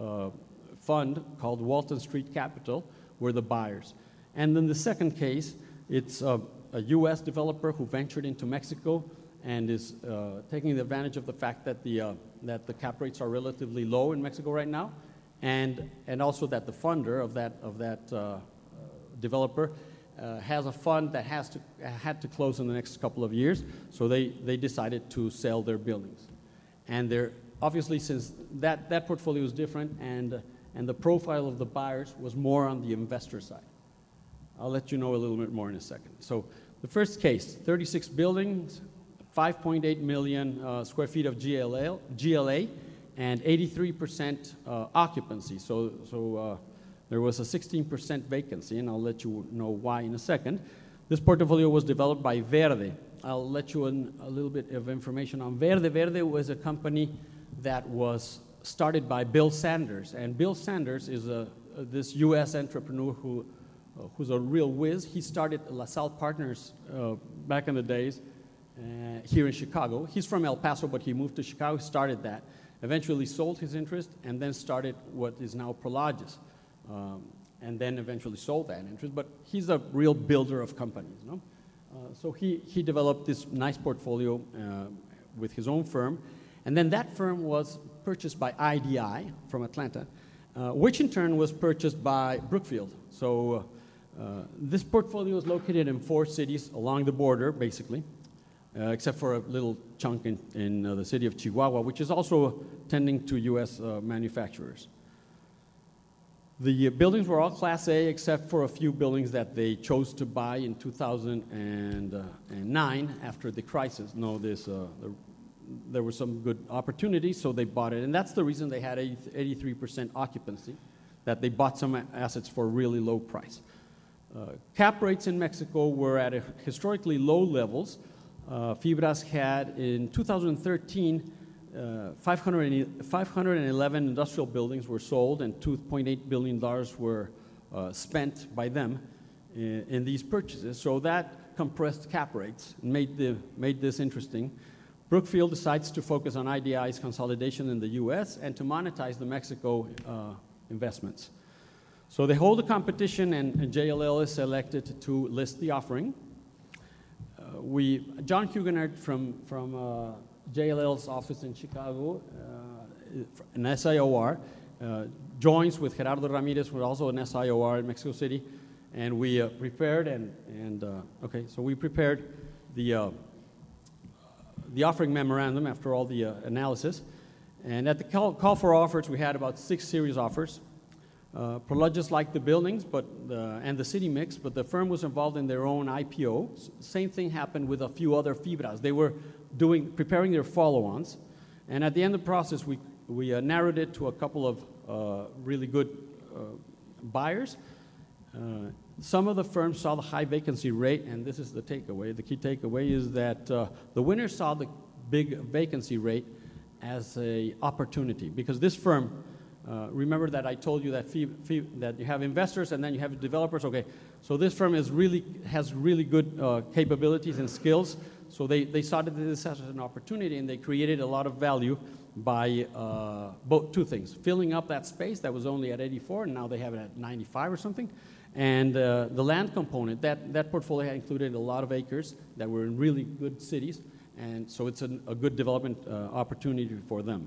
fund called Walton Street Capital were the buyers. And then the second case, it's a U.S. developer who ventured into Mexico and is taking advantage of the fact that the cap rates are relatively low in Mexico right now, and also that the funder of that developer has a fund that had to close in the next couple of years, so they decided to sell their buildings. And they're obviously, since that portfolio is different, and the profile of the buyers was more on the investor side. I'll let you know a little bit more in a second. So the first case, 36 buildings, 5.8 million square feet of GLA, and 83% occupancy. So there was a 16% vacancy, and I'll let you know why in a second. This portfolio was developed by Verde. I'll let you in a little bit of information on Verde. Verde was a company that was started by Bill Sanders, and Bill Sanders is this U.S. entrepreneur who's a real whiz. He started LaSalle Partners back in the days here in Chicago. He's from El Paso, but he moved to Chicago, started that, eventually sold his interest, and then started what is now Prologis, and then eventually sold that interest. But he's a real builder of companies, no? So he developed this nice portfolio with his own firm, and then that firm was purchased by IDI from Atlanta, which in turn was purchased by Brookfield. So this portfolio is located in 4 cities along the border, basically, except for a little chunk in the city of Chihuahua, which is also tending to U.S. manufacturers. The buildings were all Class A, except for a few buildings that they chose to buy in 2009 after the crisis. There were some good opportunities, so they bought it. And that's the reason they had 83% occupancy, that they bought some assets for a really low price. Cap rates in Mexico were at historically low levels. Fibras had, in 2013, 511 industrial buildings were sold, and $2.8 billion were spent by them in these purchases. So that compressed cap rates and made this interesting. Brookfield decides to focus on IDI's consolidation in the U.S. and to monetize the Mexico investments. So they hold a competition, and JLL is selected to list the offering. John Huguenard from JLL's office in Chicago, an SIOR, joins with Gerardo Ramirez, who is also an SIOR in Mexico City, and we prepared we prepared the offering memorandum after all the analysis. And at the call for offers, we had about 6 serious offers. Prologis liked the buildings and the city mix, but the firm was involved in their own IPO. Same thing happened with a few other Fibras. They were preparing their follow-ons. And at the end of the process, we narrowed it to a couple of really good buyers. Some of the firms saw the high vacancy rate, and this is the takeaway. The key takeaway is that the winners saw the big vacancy rate as an opportunity, because this firm, remember that I told you that that you have investors and then you have developers. Okay, so this firm has really good capabilities and skills. So they saw this as an opportunity, and they created a lot of value by both two things: filling up that space that was only at 84, and now they have it at 95 or something. And the land component, that portfolio had included a lot of acres that were in really good cities, and so it's a good development opportunity for them.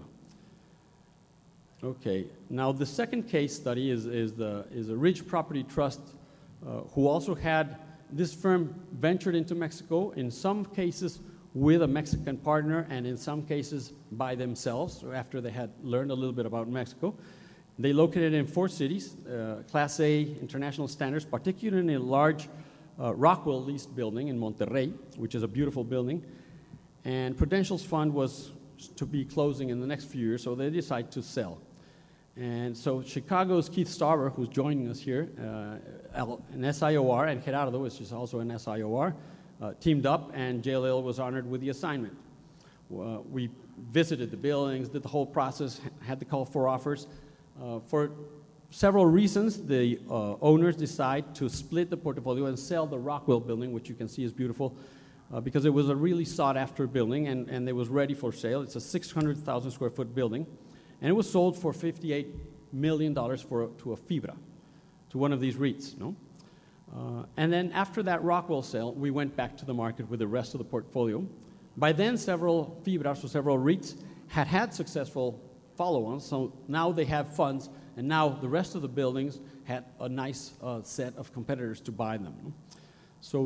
Okay, now the second case study is a Ridge Property Trust, who also had this firm ventured into Mexico, in some cases with a Mexican partner, and in some cases by themselves, after they had learned a little bit about Mexico. They located in 4 cities, Class A international standards, particularly in a large Rockwell leased building in Monterrey, which is a beautiful building. And Prudential's fund was to be closing in the next few years, so they decided to sell. And so Chicago's Keith Starber, who's joining us here, an SIOR, and Gerardo, which is also an SIOR, teamed up, and JLL was honored with the assignment. We visited the buildings, did the whole process, had to call for offers. For several reasons, the owners decide to split the portfolio and sell the Rockwell building, which you can see is beautiful, because it was a really sought-after building, and it was ready for sale. It's a 600,000 square foot building, and it was sold for $58 million to a FIBRA, to one of these REITs. No? And then after that Rockwell sale, we went back to the market with the rest of the portfolio. By then, several FIBRAs, or several REITs, had successful follow-ons, so now they have funds, and now the rest of the buildings had a nice set of competitors to buy them. So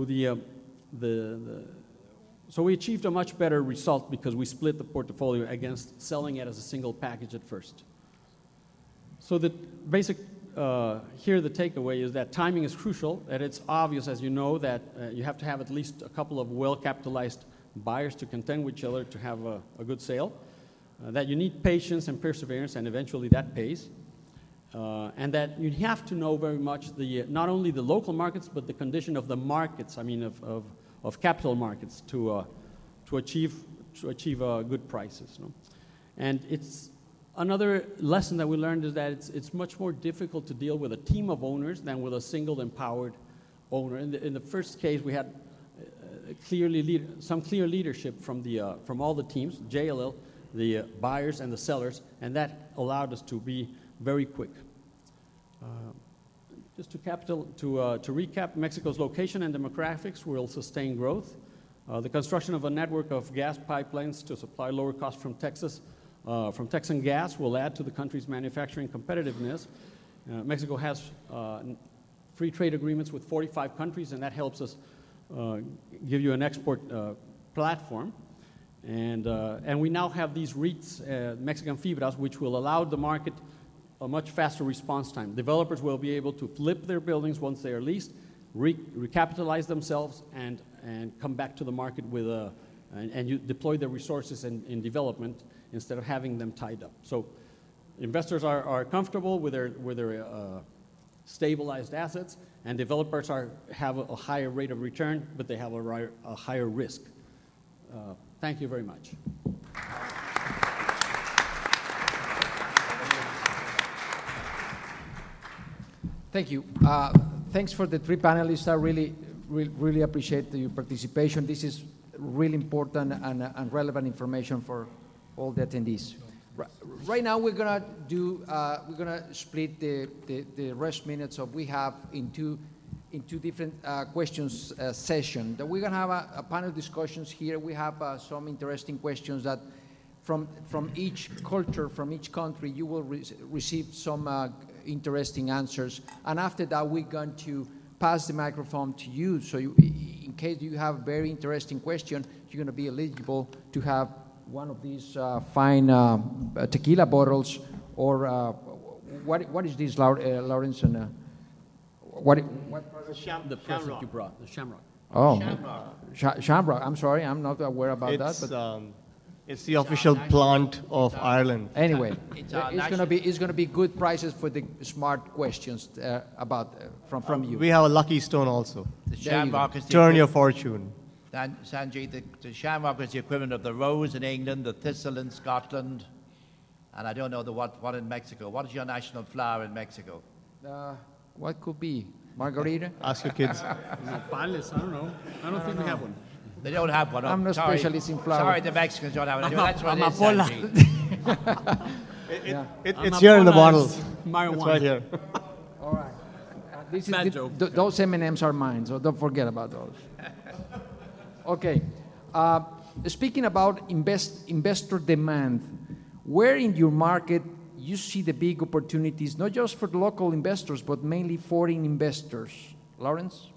so we achieved a much better result because we split the portfolio against selling it as a single package at first. So the basic, here the takeaway is that timing is crucial, and it's obvious, as you know, that you have to have at least a couple of well-capitalized buyers to contend with each other to have a good sale, that you need patience and perseverance, and eventually that pays, and that you have to know very much not only the local markets, but the condition of the markets, I mean of capital markets to achieve good prices. No? And it's another lesson that we learned is that it's much more difficult to deal with a team of owners than with a single empowered owner. In the first case, we had some clear leadership from all the teams, JLL, the buyers and the sellers, and that allowed us to be very quick. Just to recap, Mexico's location and demographics will sustain growth. The construction of a network of gas pipelines to supply lower cost from Texan gas will add to the country's manufacturing competitiveness. Mexico has free trade agreements with 45 countries, and that helps us give you an export platform. And we now have these REITs, Mexican FIBRAs, which will allow the market a much faster response time. Developers will be able to flip their buildings once they are leased, recapitalize themselves, and come back to the market with and you deploy their resources in development instead of having them tied up. So investors are comfortable with their stabilized assets, and developers have a higher rate of return, but they have a higher risk. Thank you very much. Thank you. Thanks for the 3 panelists. I really appreciate your participation. This is really important and relevant information for all the attendees. Right now, we're gonna split the rest minutes of we have into different questions session. We're gonna have a panel discussions here. We have some interesting questions that from each culture, from each country, you will receive some interesting answers. And after that, we're going to pass the microphone to you. So in case you have a very interesting question, you're going to be eligible to have one of these fine tequila bottles, or what is this, Lawrence? The present you brought, the Shamrock. Oh, Shamrock. I'm sorry, I'm not aware about that. But it's the official plant of Ireland. Anyway, it's gonna be good prices for the smart questions from you. We have a lucky stone also. The Shamrock is Turn your fortune. Sanjay, the Shamrock is the equivalent of the rose in England, the thistle in Scotland, and I don't know what in Mexico. What is your national flower in Mexico? What could be? Margarita? Ask your kids. Nopales, I don't know. I don't think we have one. They don't have one. I'm no specialist in flowers. Sorry, the Mexicans don't have one. That's what it is, Sanjay. It's here in the bottle. Marijuana. It's right here. All right. This Bad is joke. those M&Ms are mine, so don't forget about those. Okay. Speaking about investor demand, where in your market you see the big opportunities, not just for the local investors, but mainly foreign investors? Lawrence?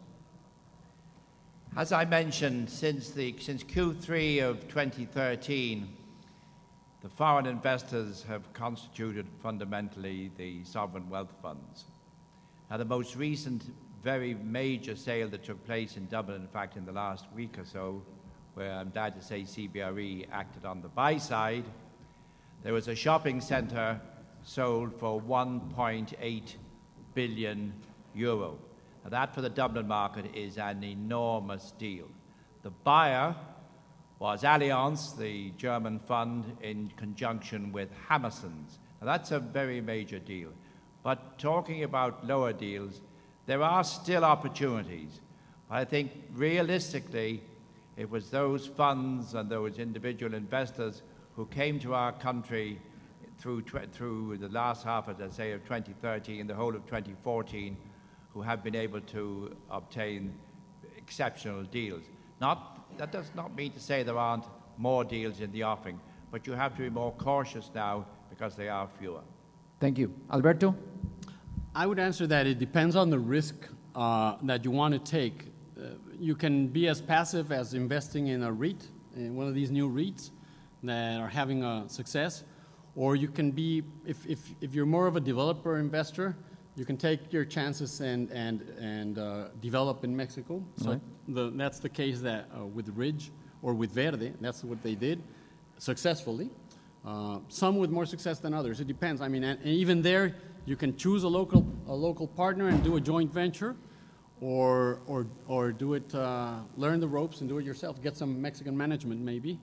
As I mentioned, since Q3 of 2013, the foreign investors have constituted fundamentally the sovereign wealth funds. Now, the most recent very major sale that took place in Dublin, in fact, in the last week or so, where I'm glad to say CBRE acted on the buy side, there was a shopping centre sold for 1.8 billion euro. Now, that for the Dublin market is an enormous deal. The buyer was Allianz, the German fund, in conjunction with Hammersons. Now, that's a very major deal. But talking about lower deals, there are still opportunities. I think realistically, it was those funds and those individual investors who came to our country through the last half, as I say, of 2013 and the whole of 2014, who have been able to obtain exceptional deals. That does not mean to say there aren't more deals in the offing, but you have to be more cautious now because they are fewer. Thank you. Alberto? I would answer that it depends on the risk that you want to take. You can be as passive as investing in a REIT, in one of these new REITs that are having a success, or you can be, if you're more of a developer investor, you can take your chances and develop in Mexico. So that's the case that with Ridge or with Verde, that's what they did successfully. Some with more success than others. It depends. I mean, and even there, you can choose a local partner and do a joint venture, or do it, learn the ropes and do it yourself. Get some Mexican management maybe,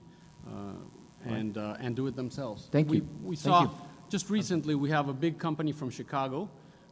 and do it themselves. Thank you. We saw just recently we have a big company from Chicago,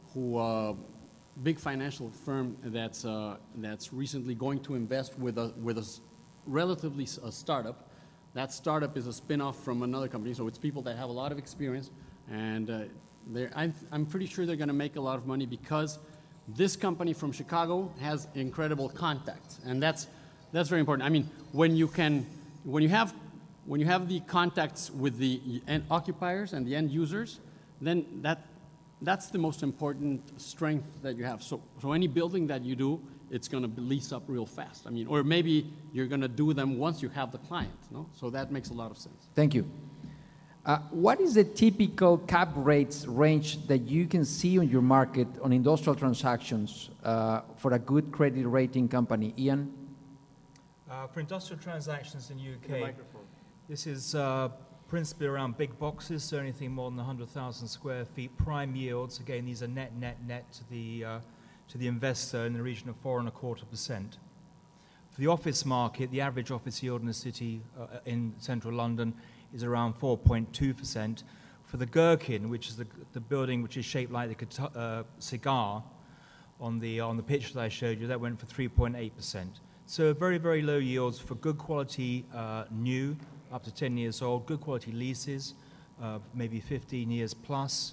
big financial firm that's recently going to invest with a relatively a startup. That startup is a spin-off from another company, so it's people that have a lot of experience, and I'm pretty sure they're going to make a lot of money because this company from Chicago has incredible contacts, and that's very important. I mean, when you have the contacts with the end occupiers and the end users, then that's the most important strength that you have. So any building that you do, it's going to lease up real fast. I mean, or maybe you're going to do them once you have the client, no? So that makes a lot of sense. Thank you. What is the typical cap rates range that you can see on your market on industrial transactions for a good credit rating company? Ian? For industrial transactions in UK, this is principally around big boxes, so anything more than 100,000 square feet. Prime yields, again, these are net to the investor in the region of 4.25%. For the office market, the average office yield in the city in central London is around 4.2%. For the Gherkin, which is the building which is shaped like a cigar on the picture that I showed you, that went for 3.8%. So very, very low yields for good quality new, up to 10 years old, good quality leases, maybe 15 years plus.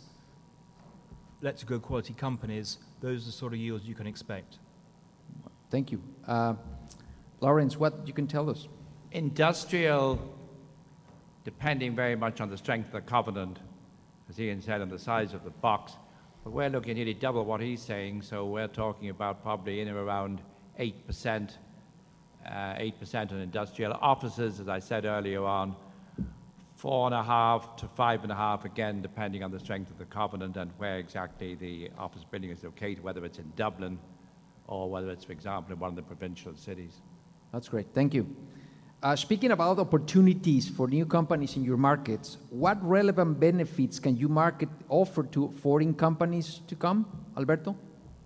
Let to good quality companies, those are the sort of yields you can expect. Thank you. Lawrence, what you can tell us? Industrial, depending very much on the strength of the covenant, as Ian said, on the size of the box, but we're looking at nearly double what he's saying, so we're talking about probably in or around 8%, 8% on industrial. Offices, as I said earlier on, 4.5 to 5.5, again, depending on the strength of the covenant and where exactly the office building is located, whether it's in Dublin or whether it's, for example, in one of the provincial cities. That's great. Thank you. Speaking about opportunities for new companies in your markets, what relevant benefits can you offer to foreign companies to come, Alberto?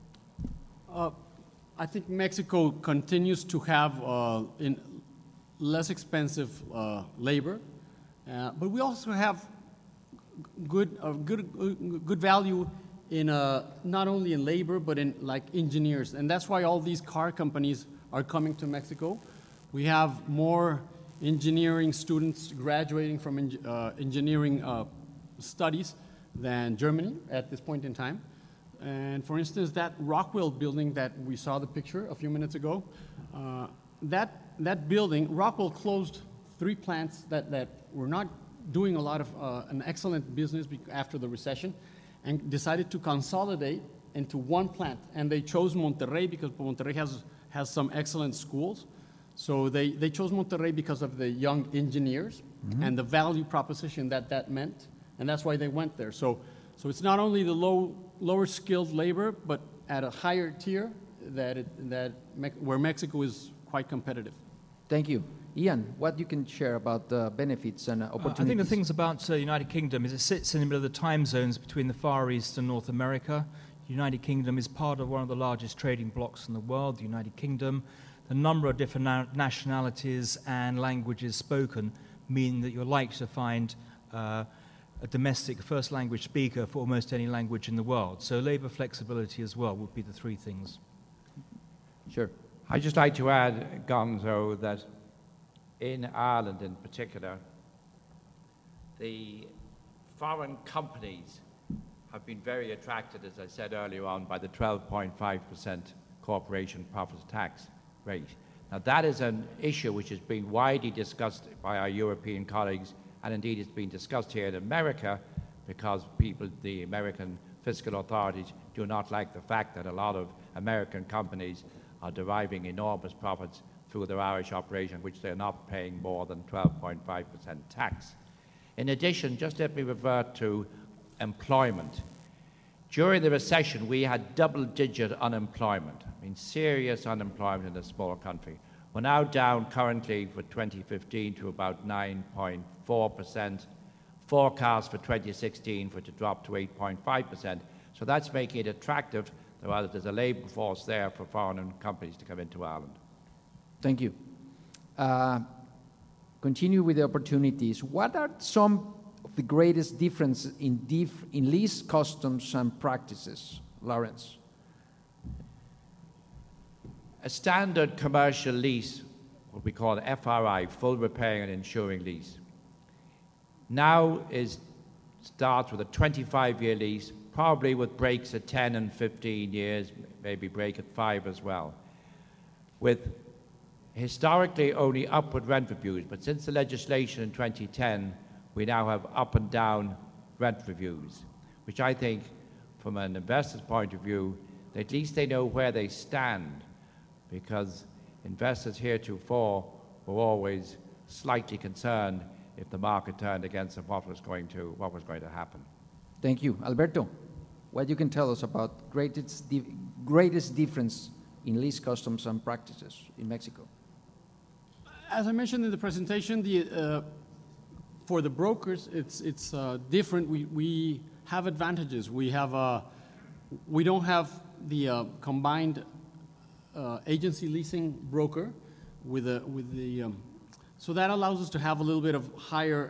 I think Mexico continues to have less expensive labor. But we also have good value in not only in labor but in like engineers, and that's why all these car companies are coming to Mexico. We have more engineering students graduating from engineering studies than Germany at this point in time. And for instance, that Rockwell building that we saw the picture a few minutes ago, that building, Rockwell closed 3 plants that were not doing a lot of an excellent business after the recession, and decided to consolidate into one plant. And they chose Monterrey because Monterrey has some excellent schools. So they chose Monterrey because of the young engineers and the value proposition that that meant, and that's why they went there. So it's not only the lower skilled labor, but at a higher tier where Mexico is quite competitive. Thank you. Ian, what you can share about the benefits and opportunities? I think the things about the United Kingdom is it sits in the middle of the time zones between the Far East and North America. The United Kingdom is part of one of the largest trading blocs in the world, the United Kingdom. The number of different nationalities and languages spoken mean that you're likely to find a domestic first language speaker for almost any language in the world. So labor flexibility as well would be the three things. Sure. I'd just like to add, Gonzo, that in Ireland in particular, the foreign companies have been very attracted, as I said earlier on, by the 12.5% corporation profits tax rate. Now that is an issue which has been widely discussed by our European colleagues, and indeed it's been discussed here in America because the American fiscal authorities do not like the fact that a lot of American companies are deriving enormous profits through their Irish operation, which they're not paying more than 12.5% tax. In addition, just let me revert to employment. During the recession, we had double-digit unemployment. I mean, serious unemployment in a small country. We're now down currently for 2015 to about 9.4%. Forecast for 2016 for it to drop to 8.5%. So that's making it attractive. There's a labour force there for foreign companies to come into Ireland. Thank you. Continue with the opportunities. What are some of the greatest differences in lease customs and practices, Lawrence? A standard commercial lease, what we call FRI, full repairing and insuring lease, now starts with a 25-year lease, probably with breaks at 10 and 15 years, maybe break at 5 as well, with historically only upward rent reviews, but since the legislation in 2010, we now have up and down rent reviews, which I think, from an investor's point of view, at least they know where they stand, because investors heretofore were always slightly concerned if the market turned against them, what was going to happen. Thank you. Alberto, what you can tell us about greatest difference in lease customs and practices in Mexico? As I mentioned in the presentation, for the brokers, it's different. We have advantages. We don't have the combined agency leasing broker so that allows us to have a little bit of higher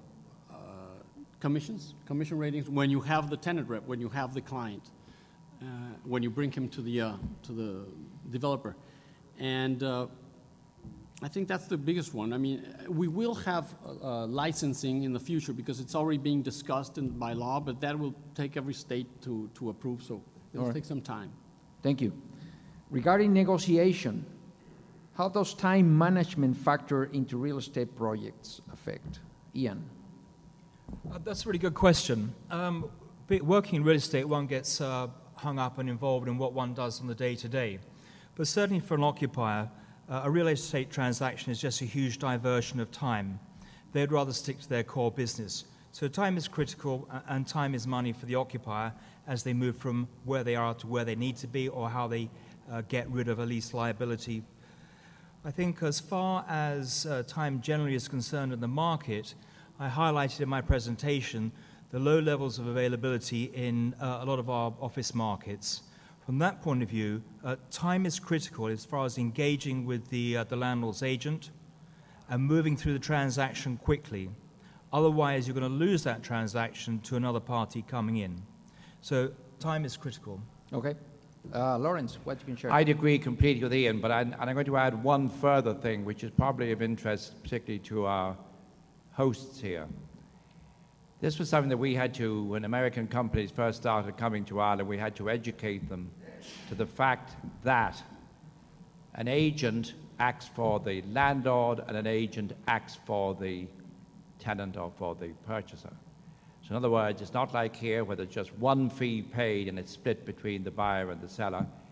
commission ratings when you have the tenant rep, when you have the client, when you bring him to the developer, and I think that's the biggest one. I mean, we will have licensing in the future because it's already being discussed by law, but that will take every state to approve, so it'll take some time. Thank you. Regarding negotiation, how does time management factor into real estate projects affect? Ian. That's a really good question. Working in real estate, one gets hung up and involved in what one does on the day-to-day. But certainly for an occupier, a real estate transaction is just a huge diversion of time. They'd rather stick to their core business. So time is critical, and time is money for the occupier as they move from where they are to where they need to be, or how they get rid of a lease liability. I think as far as time generally is concerned in the market, I highlighted in my presentation the low levels of availability in a lot of our office markets. From that point of view, time is critical as far as engaging with the landlord's agent and moving through the transaction quickly. Otherwise, you're going to lose that transaction to another party coming in. So time is critical. Okay. Lawrence, what you can share? I'd agree completely with Ian, but I'm going to add one further thing, which is probably of interest, particularly to our hosts here. This was something that we had to, when American companies first started coming to Ireland, we had to educate them to the fact that an agent acts for the landlord and an agent acts for the tenant or for the purchaser. So in other words, it's not like here where there's just one fee paid and it's split between the buyer and the seller.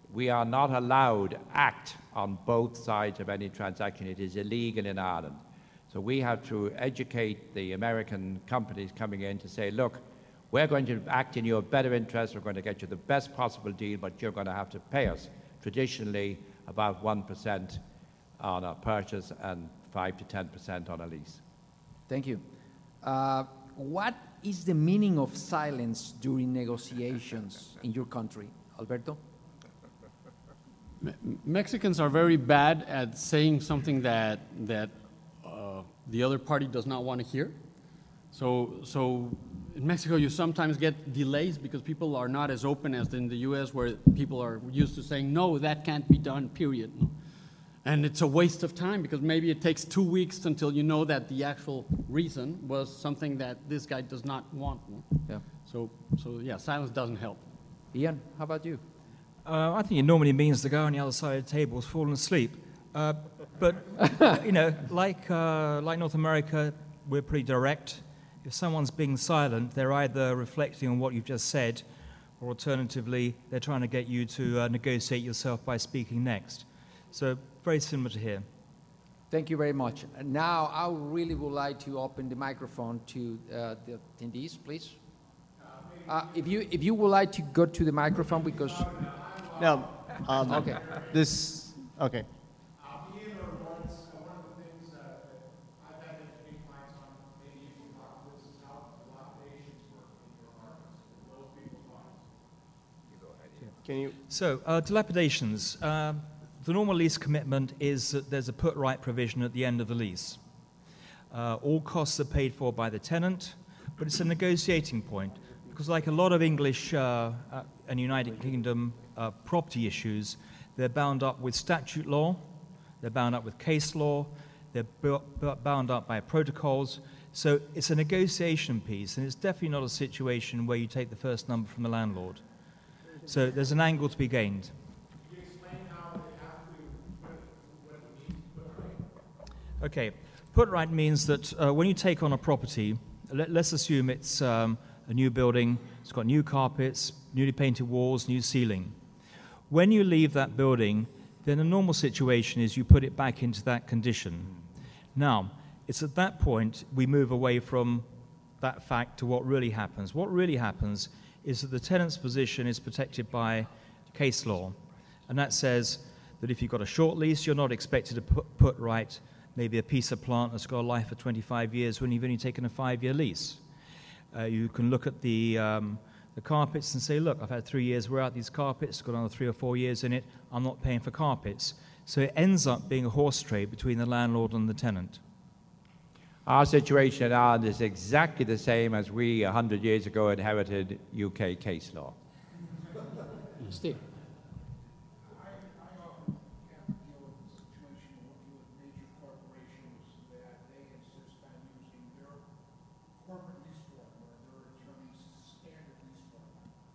we are not allowed to act on both sides of any transaction. It is illegal in Ireland. So we have to educate the American companies coming in to say, look, we're going to act in your better interest. We're going to get you the best possible deal, but you're going to have to pay us traditionally about 1% on a purchase and 5 to 10% on a lease. Thank you. What is the meaning of silence during negotiations in your country, Alberto? Mexicans are very bad at saying something that the other party does not want to hear. So in Mexico, you sometimes get delays because people are not as open as in the U.S., where people are used to saying, no, that can't be done, period. And it's a waste of time because maybe it takes 2 weeks until you know that the actual reason was something that this guy does not want. Yeah. So yeah, silence doesn't help. Ian, how about you? I think it normally means the guy on the other side of the table has fallen asleep. But, you know, like North America, we're pretty direct. If someone's being silent, they're either reflecting on what you've just said, or alternatively, they're trying to get you to negotiate yourself by speaking next. So very similar to here. Thank you very much. Now, I really would like to open the microphone to the attendees, please. If you would like to go to the microphone, because... No. Okay. Okay. Ian or Lawrence, one of the things that I've had to educate clients on, maybe you can talk to this, is how dilapidations work in your apartments, those people's minds. Can you? So, dilapidations. The normal lease commitment is that there's a put right provision at the end of the lease. All costs are paid for by the tenant, but it's a negotiating point, because like a lot of English and United Kingdom property issues, they're bound up with statute law, they're bound up with case law, they're bound up by protocols. So it's a negotiation piece, and it's definitely not a situation where you take the first number from the landlord. So there's an angle to be gained. Can you explain how they have to, what it means to put right? Okay, put right means that when you take on a property, let's assume it's a new building, it's got new carpets, newly painted walls, new ceiling. When you leave that building, then the normal situation is you put it back into that condition. Now, it's at that point we move away from that fact to what really happens. What really happens is that the tenant's position is protected by case law, and that says that if you've got a short lease, you're not expected to put right maybe a piece of plant that's got a life of 25 years when you've only taken a 5-year lease. You can look at the carpets and say, look, I've had 3 years wear out these carpets, got another 3 or 4 years in it, I'm not paying for carpets. So it ends up being a horse trade between the landlord and the tenant. Our situation in Ireland is exactly the same as we 100 years ago inherited UK case law. Steve. I often have to deal with the situation with major corporations that they insist on using their corporate lease form or their attorney's standard lease form.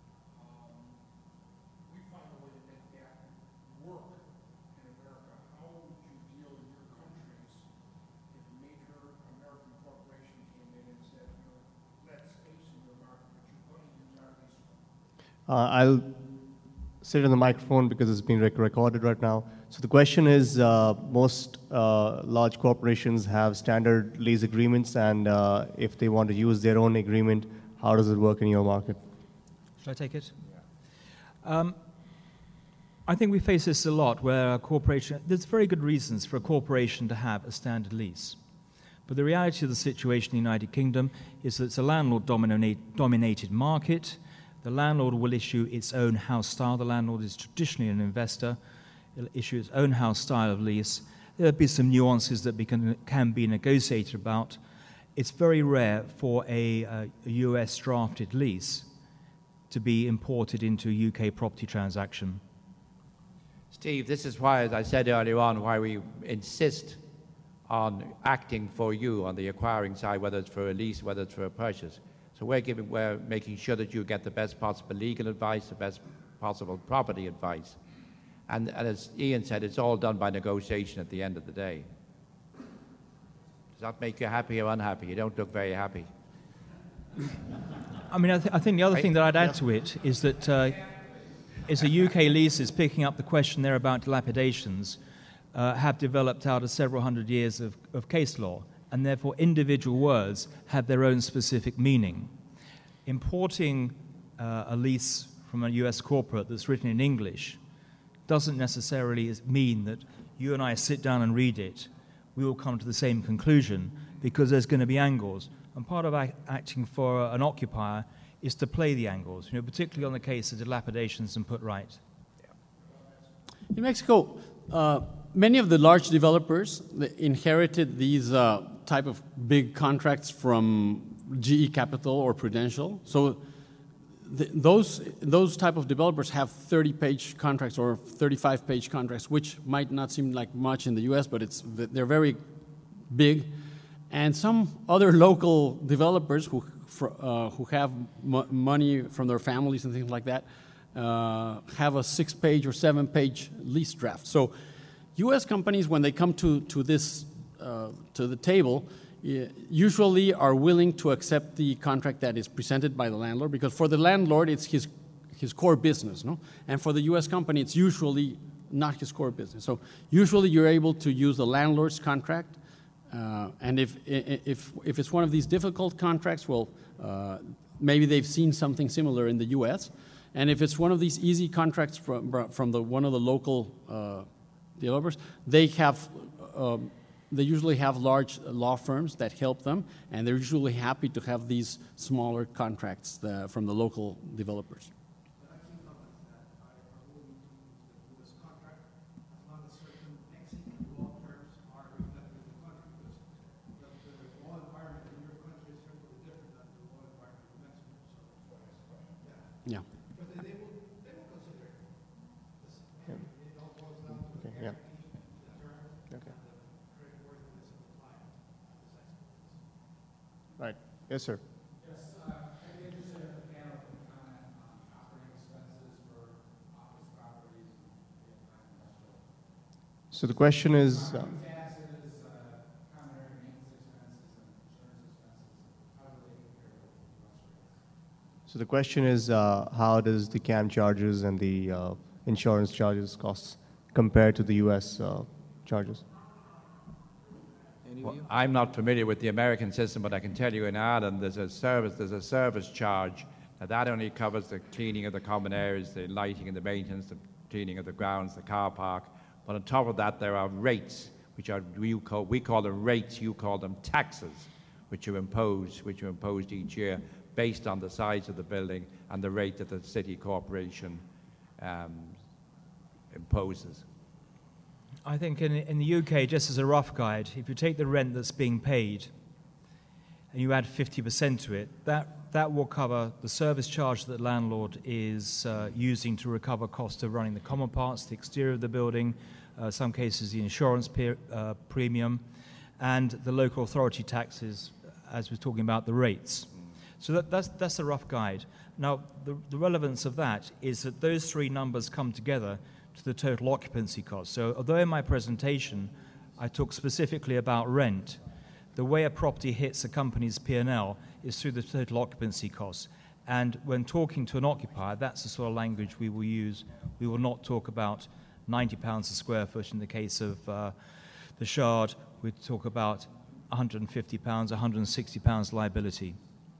We find a way to make that work in America. How would you deal in your countries if a major American corporation came in and said, let's space in your market, but you're going to use our lease form? I'll sit in the microphone because it's being recorded right now. So the question is, most large corporations have standard lease agreements, and if they want to use their own agreement, how does it work in your market? Should I take it? Yeah. I think we face this a lot where a corporation, there's very good reasons for a corporation to have a standard lease. But the reality of the situation in the United Kingdom is that it's a landlord-dominated market. The landlord will issue its own house style. The landlord is traditionally an investor. It'll issue its own house style of lease. There'll be some nuances that can be negotiated about. It's very rare for a US drafted lease to be imported into a UK property transaction. Steve, this is why, as I said earlier on, why we insist on acting for you on the acquiring side, whether it's for a lease, whether it's for a purchase. So we're making sure that you get the best possible legal advice, the best possible property advice. And as Ian said, it's all done by negotiation at the end of the day. Does that make you happy or unhappy? You don't look very happy. I mean, I think the other thing that I'd add to it is that is the UK leases, picking up the question there about dilapidations, have developed out of several hundred years of case law, and therefore individual words have their own specific meaning. Importing a lease from a US corporate that's written in English doesn't necessarily mean that you and I sit down and read it. We will come to the same conclusion because there's going to be angles. And part of acting for an occupier is to play the angles, particularly on the case of dilapidations and put right. In Mexico, many of the large developers inherited these type of big contracts from GE Capital or Prudential. So those type of developers have 30-page contracts or 35-page contracts, which might not seem like much in the U.S., but they're very big. And some other local developers who have money from their families and things like that have a 6-page or 7-page lease draft. So U.S. companies, when they come to the table, usually are willing to accept the contract that is presented by the landlord, because for the landlord, it's his core business, no? And for the U.S. company, it's usually not his core business. So usually you're able to use the landlord's contract, and if it's one of these difficult contracts, well, maybe they've seen something similar in the U.S., and if it's one of these easy contracts from one of the local developers, they usually have large law firms that help them, and they're usually happy to have these smaller contracts from the local developers. Yeah. Okay, yeah. Okay. Right. Yes, sir. Yes, I'd be interested if the panel can comment on operating expenses for office properties and So the question is, taxes, common area maintenance expenses, and insurance expenses. How do they compare with the US rates? so the question is, how does the CAM charges and the insurance charges costs compare to the U.S. Charges? Well, I'm not familiar with the American system, but I can tell you in Ireland there's a service charge. Now that only covers the cleaning of the common areas, the lighting and the maintenance, the cleaning of the grounds, the car park. But on top of that, there are rates, which are we call them rates, you call them taxes, which are imposed each year based on the size of the building and the rate that the city corporation imposes. I think in the UK, just as a rough guide, if you take the rent that's being paid and you add 50% to it, that will cover the service charge that the landlord is using to recover cost of running the common parts, the exterior of the building, some cases the insurance premium, and the local authority taxes, as we're talking about the rates. So that's a rough guide. Now, the relevance of that is that those three numbers come together to the total occupancy cost. So although in my presentation I talk specifically about rent, the way a property hits a company's P&L is through the total occupancy costs. And when talking to an occupier, that's the sort of language we will use. We will not talk about £90 a square foot in the case of the Shard. We talk about £150, £160 liability.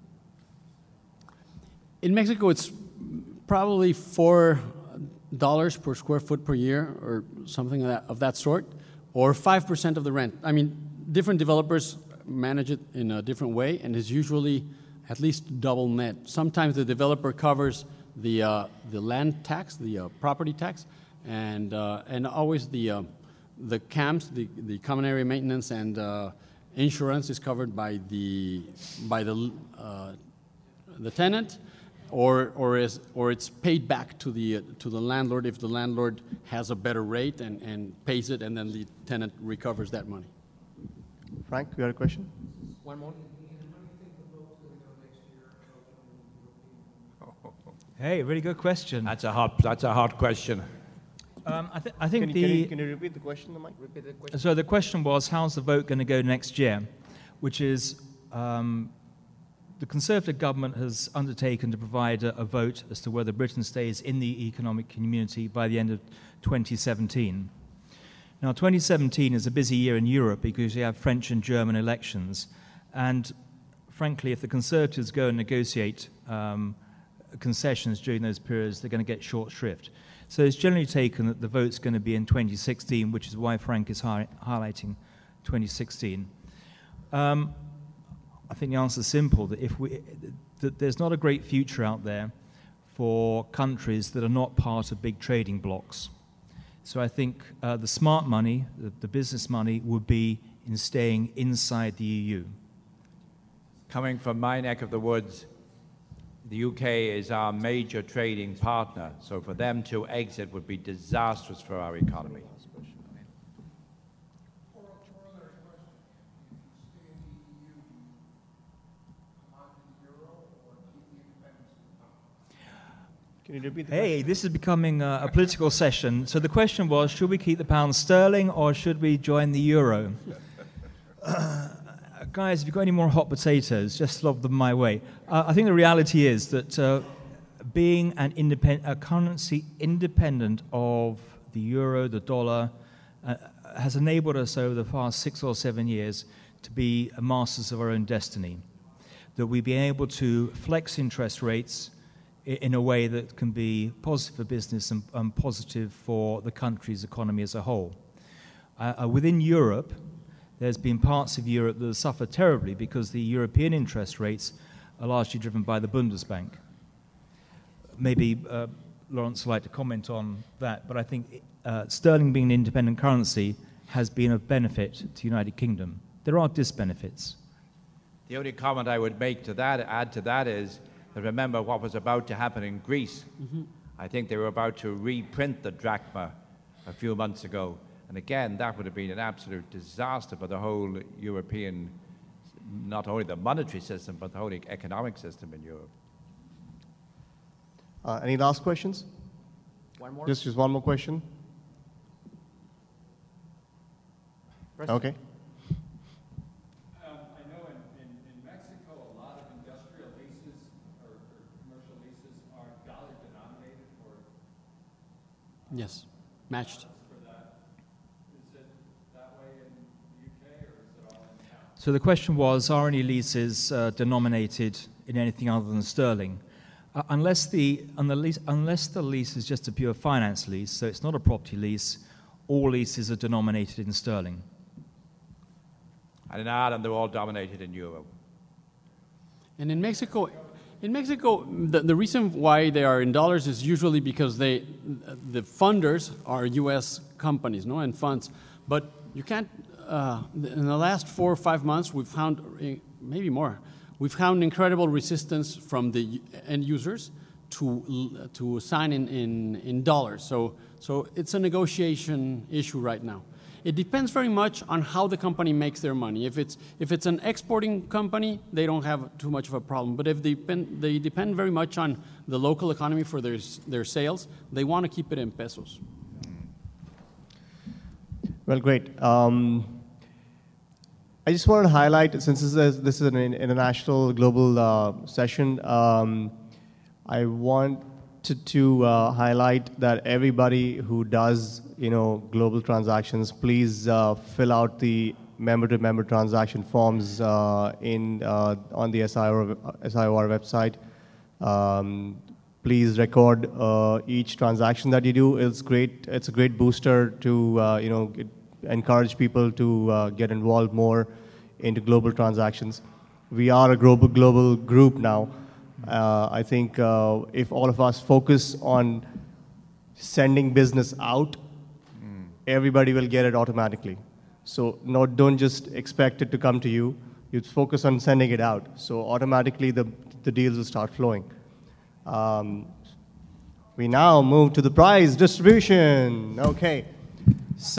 In Mexico, it's probably $4 per square foot per year or something of that sort, or 5% of the rent. I mean, different developers manage it in a different way, and it's usually at least double net. Sometimes the developer covers the land tax, the property tax, and always the CAMs, the common area maintenance, and insurance is covered by the tenant. Or it's paid back to the landlord if the landlord has a better rate and pays it, and then the tenant recovers that money. Frank, you had a question? One more. Hey, really good question. That's a hot question. I think Can you repeat the question, Mike? Repeat the question. So the question was, how's the vote going to go next year? Which is the Conservative government has undertaken to provide a vote as to whether Britain stays in the economic community by the end of 2017. Now, 2017 is a busy year in Europe because you have French and German elections. And frankly, if the Conservatives go and negotiate concessions during those periods, they're going to get short shrift. So it's generally taken that the vote's going to be in 2016, which is why Frank is highlighting 2016. I think the answer is simple, that there's not a great future out there for countries that are not part of big trading blocs. So I think the smart money, the business money, would be in staying inside the EU. Coming from my neck of the woods, the UK is our major trading partner, so for them to exit would be disastrous for our economy. Can you repeat the Hey, this is becoming a political session. So the question was, should we keep the pound sterling or should we join the euro? Guys, if you've got any more hot potatoes, just lob them my way. I think the reality is that being a currency independent of the euro, the dollar, has enabled us over the past 6 or 7 years to be masters of our own destiny. That we've been able to flex interest rates in a way that can be positive for business and positive for the country's economy as a whole. Within Europe, there's been parts of Europe that have suffered terribly because the European interest rates are largely driven by the Bundesbank. Maybe Lawrence would like to comment on that, but I think sterling being an independent currency has been of benefit to the United Kingdom. There are disbenefits. The only comment I would make to that, add to that, is that remember what was about to happen in Greece. Mm-hmm. I think they were about to reprint the drachma a few months ago. And again, that would have been an absolute disaster for the whole European, not only the monetary system, but the whole economic system in Europe. Any last questions? One more? Just one more question. Okay. I know in Mexico, a lot of industrial leases or commercial leases are dollar denominated or Yes, matched. So the question was, are any leases denominated in anything other than sterling? Unless the lease is just a pure finance lease, so it's not a property lease, all leases are denominated in sterling. And in Ireland, they're all dominated in euro. And in Mexico, the reason why they are in dollars is usually because the funders are U.S. companies, no, and funds. But you can't. In the last 4 or 5 months, we've found maybe more. We've found incredible resistance from the end users to sign in dollars. So it's a negotiation issue right now. It depends very much on how the company makes their money. If it's an exporting company, they don't have too much of a problem. But if they depend very much on the local economy for their sales, they want to keep it in pesos. Well, great. I just wanted to highlight, since this is an international global session, I wanted to highlight that everybody who does, global transactions, please fill out the member-to-member transaction forms on the SIOR website. Please record each transaction that you do. It's great. It's a great booster to encourage people to get involved more into global transactions. We are a global group now. I think if all of us focus on sending business out, everybody will get it automatically. So don't just expect it to come to you. You focus on sending it out. So automatically the deals will start flowing. We now move to the prize distribution. Okay.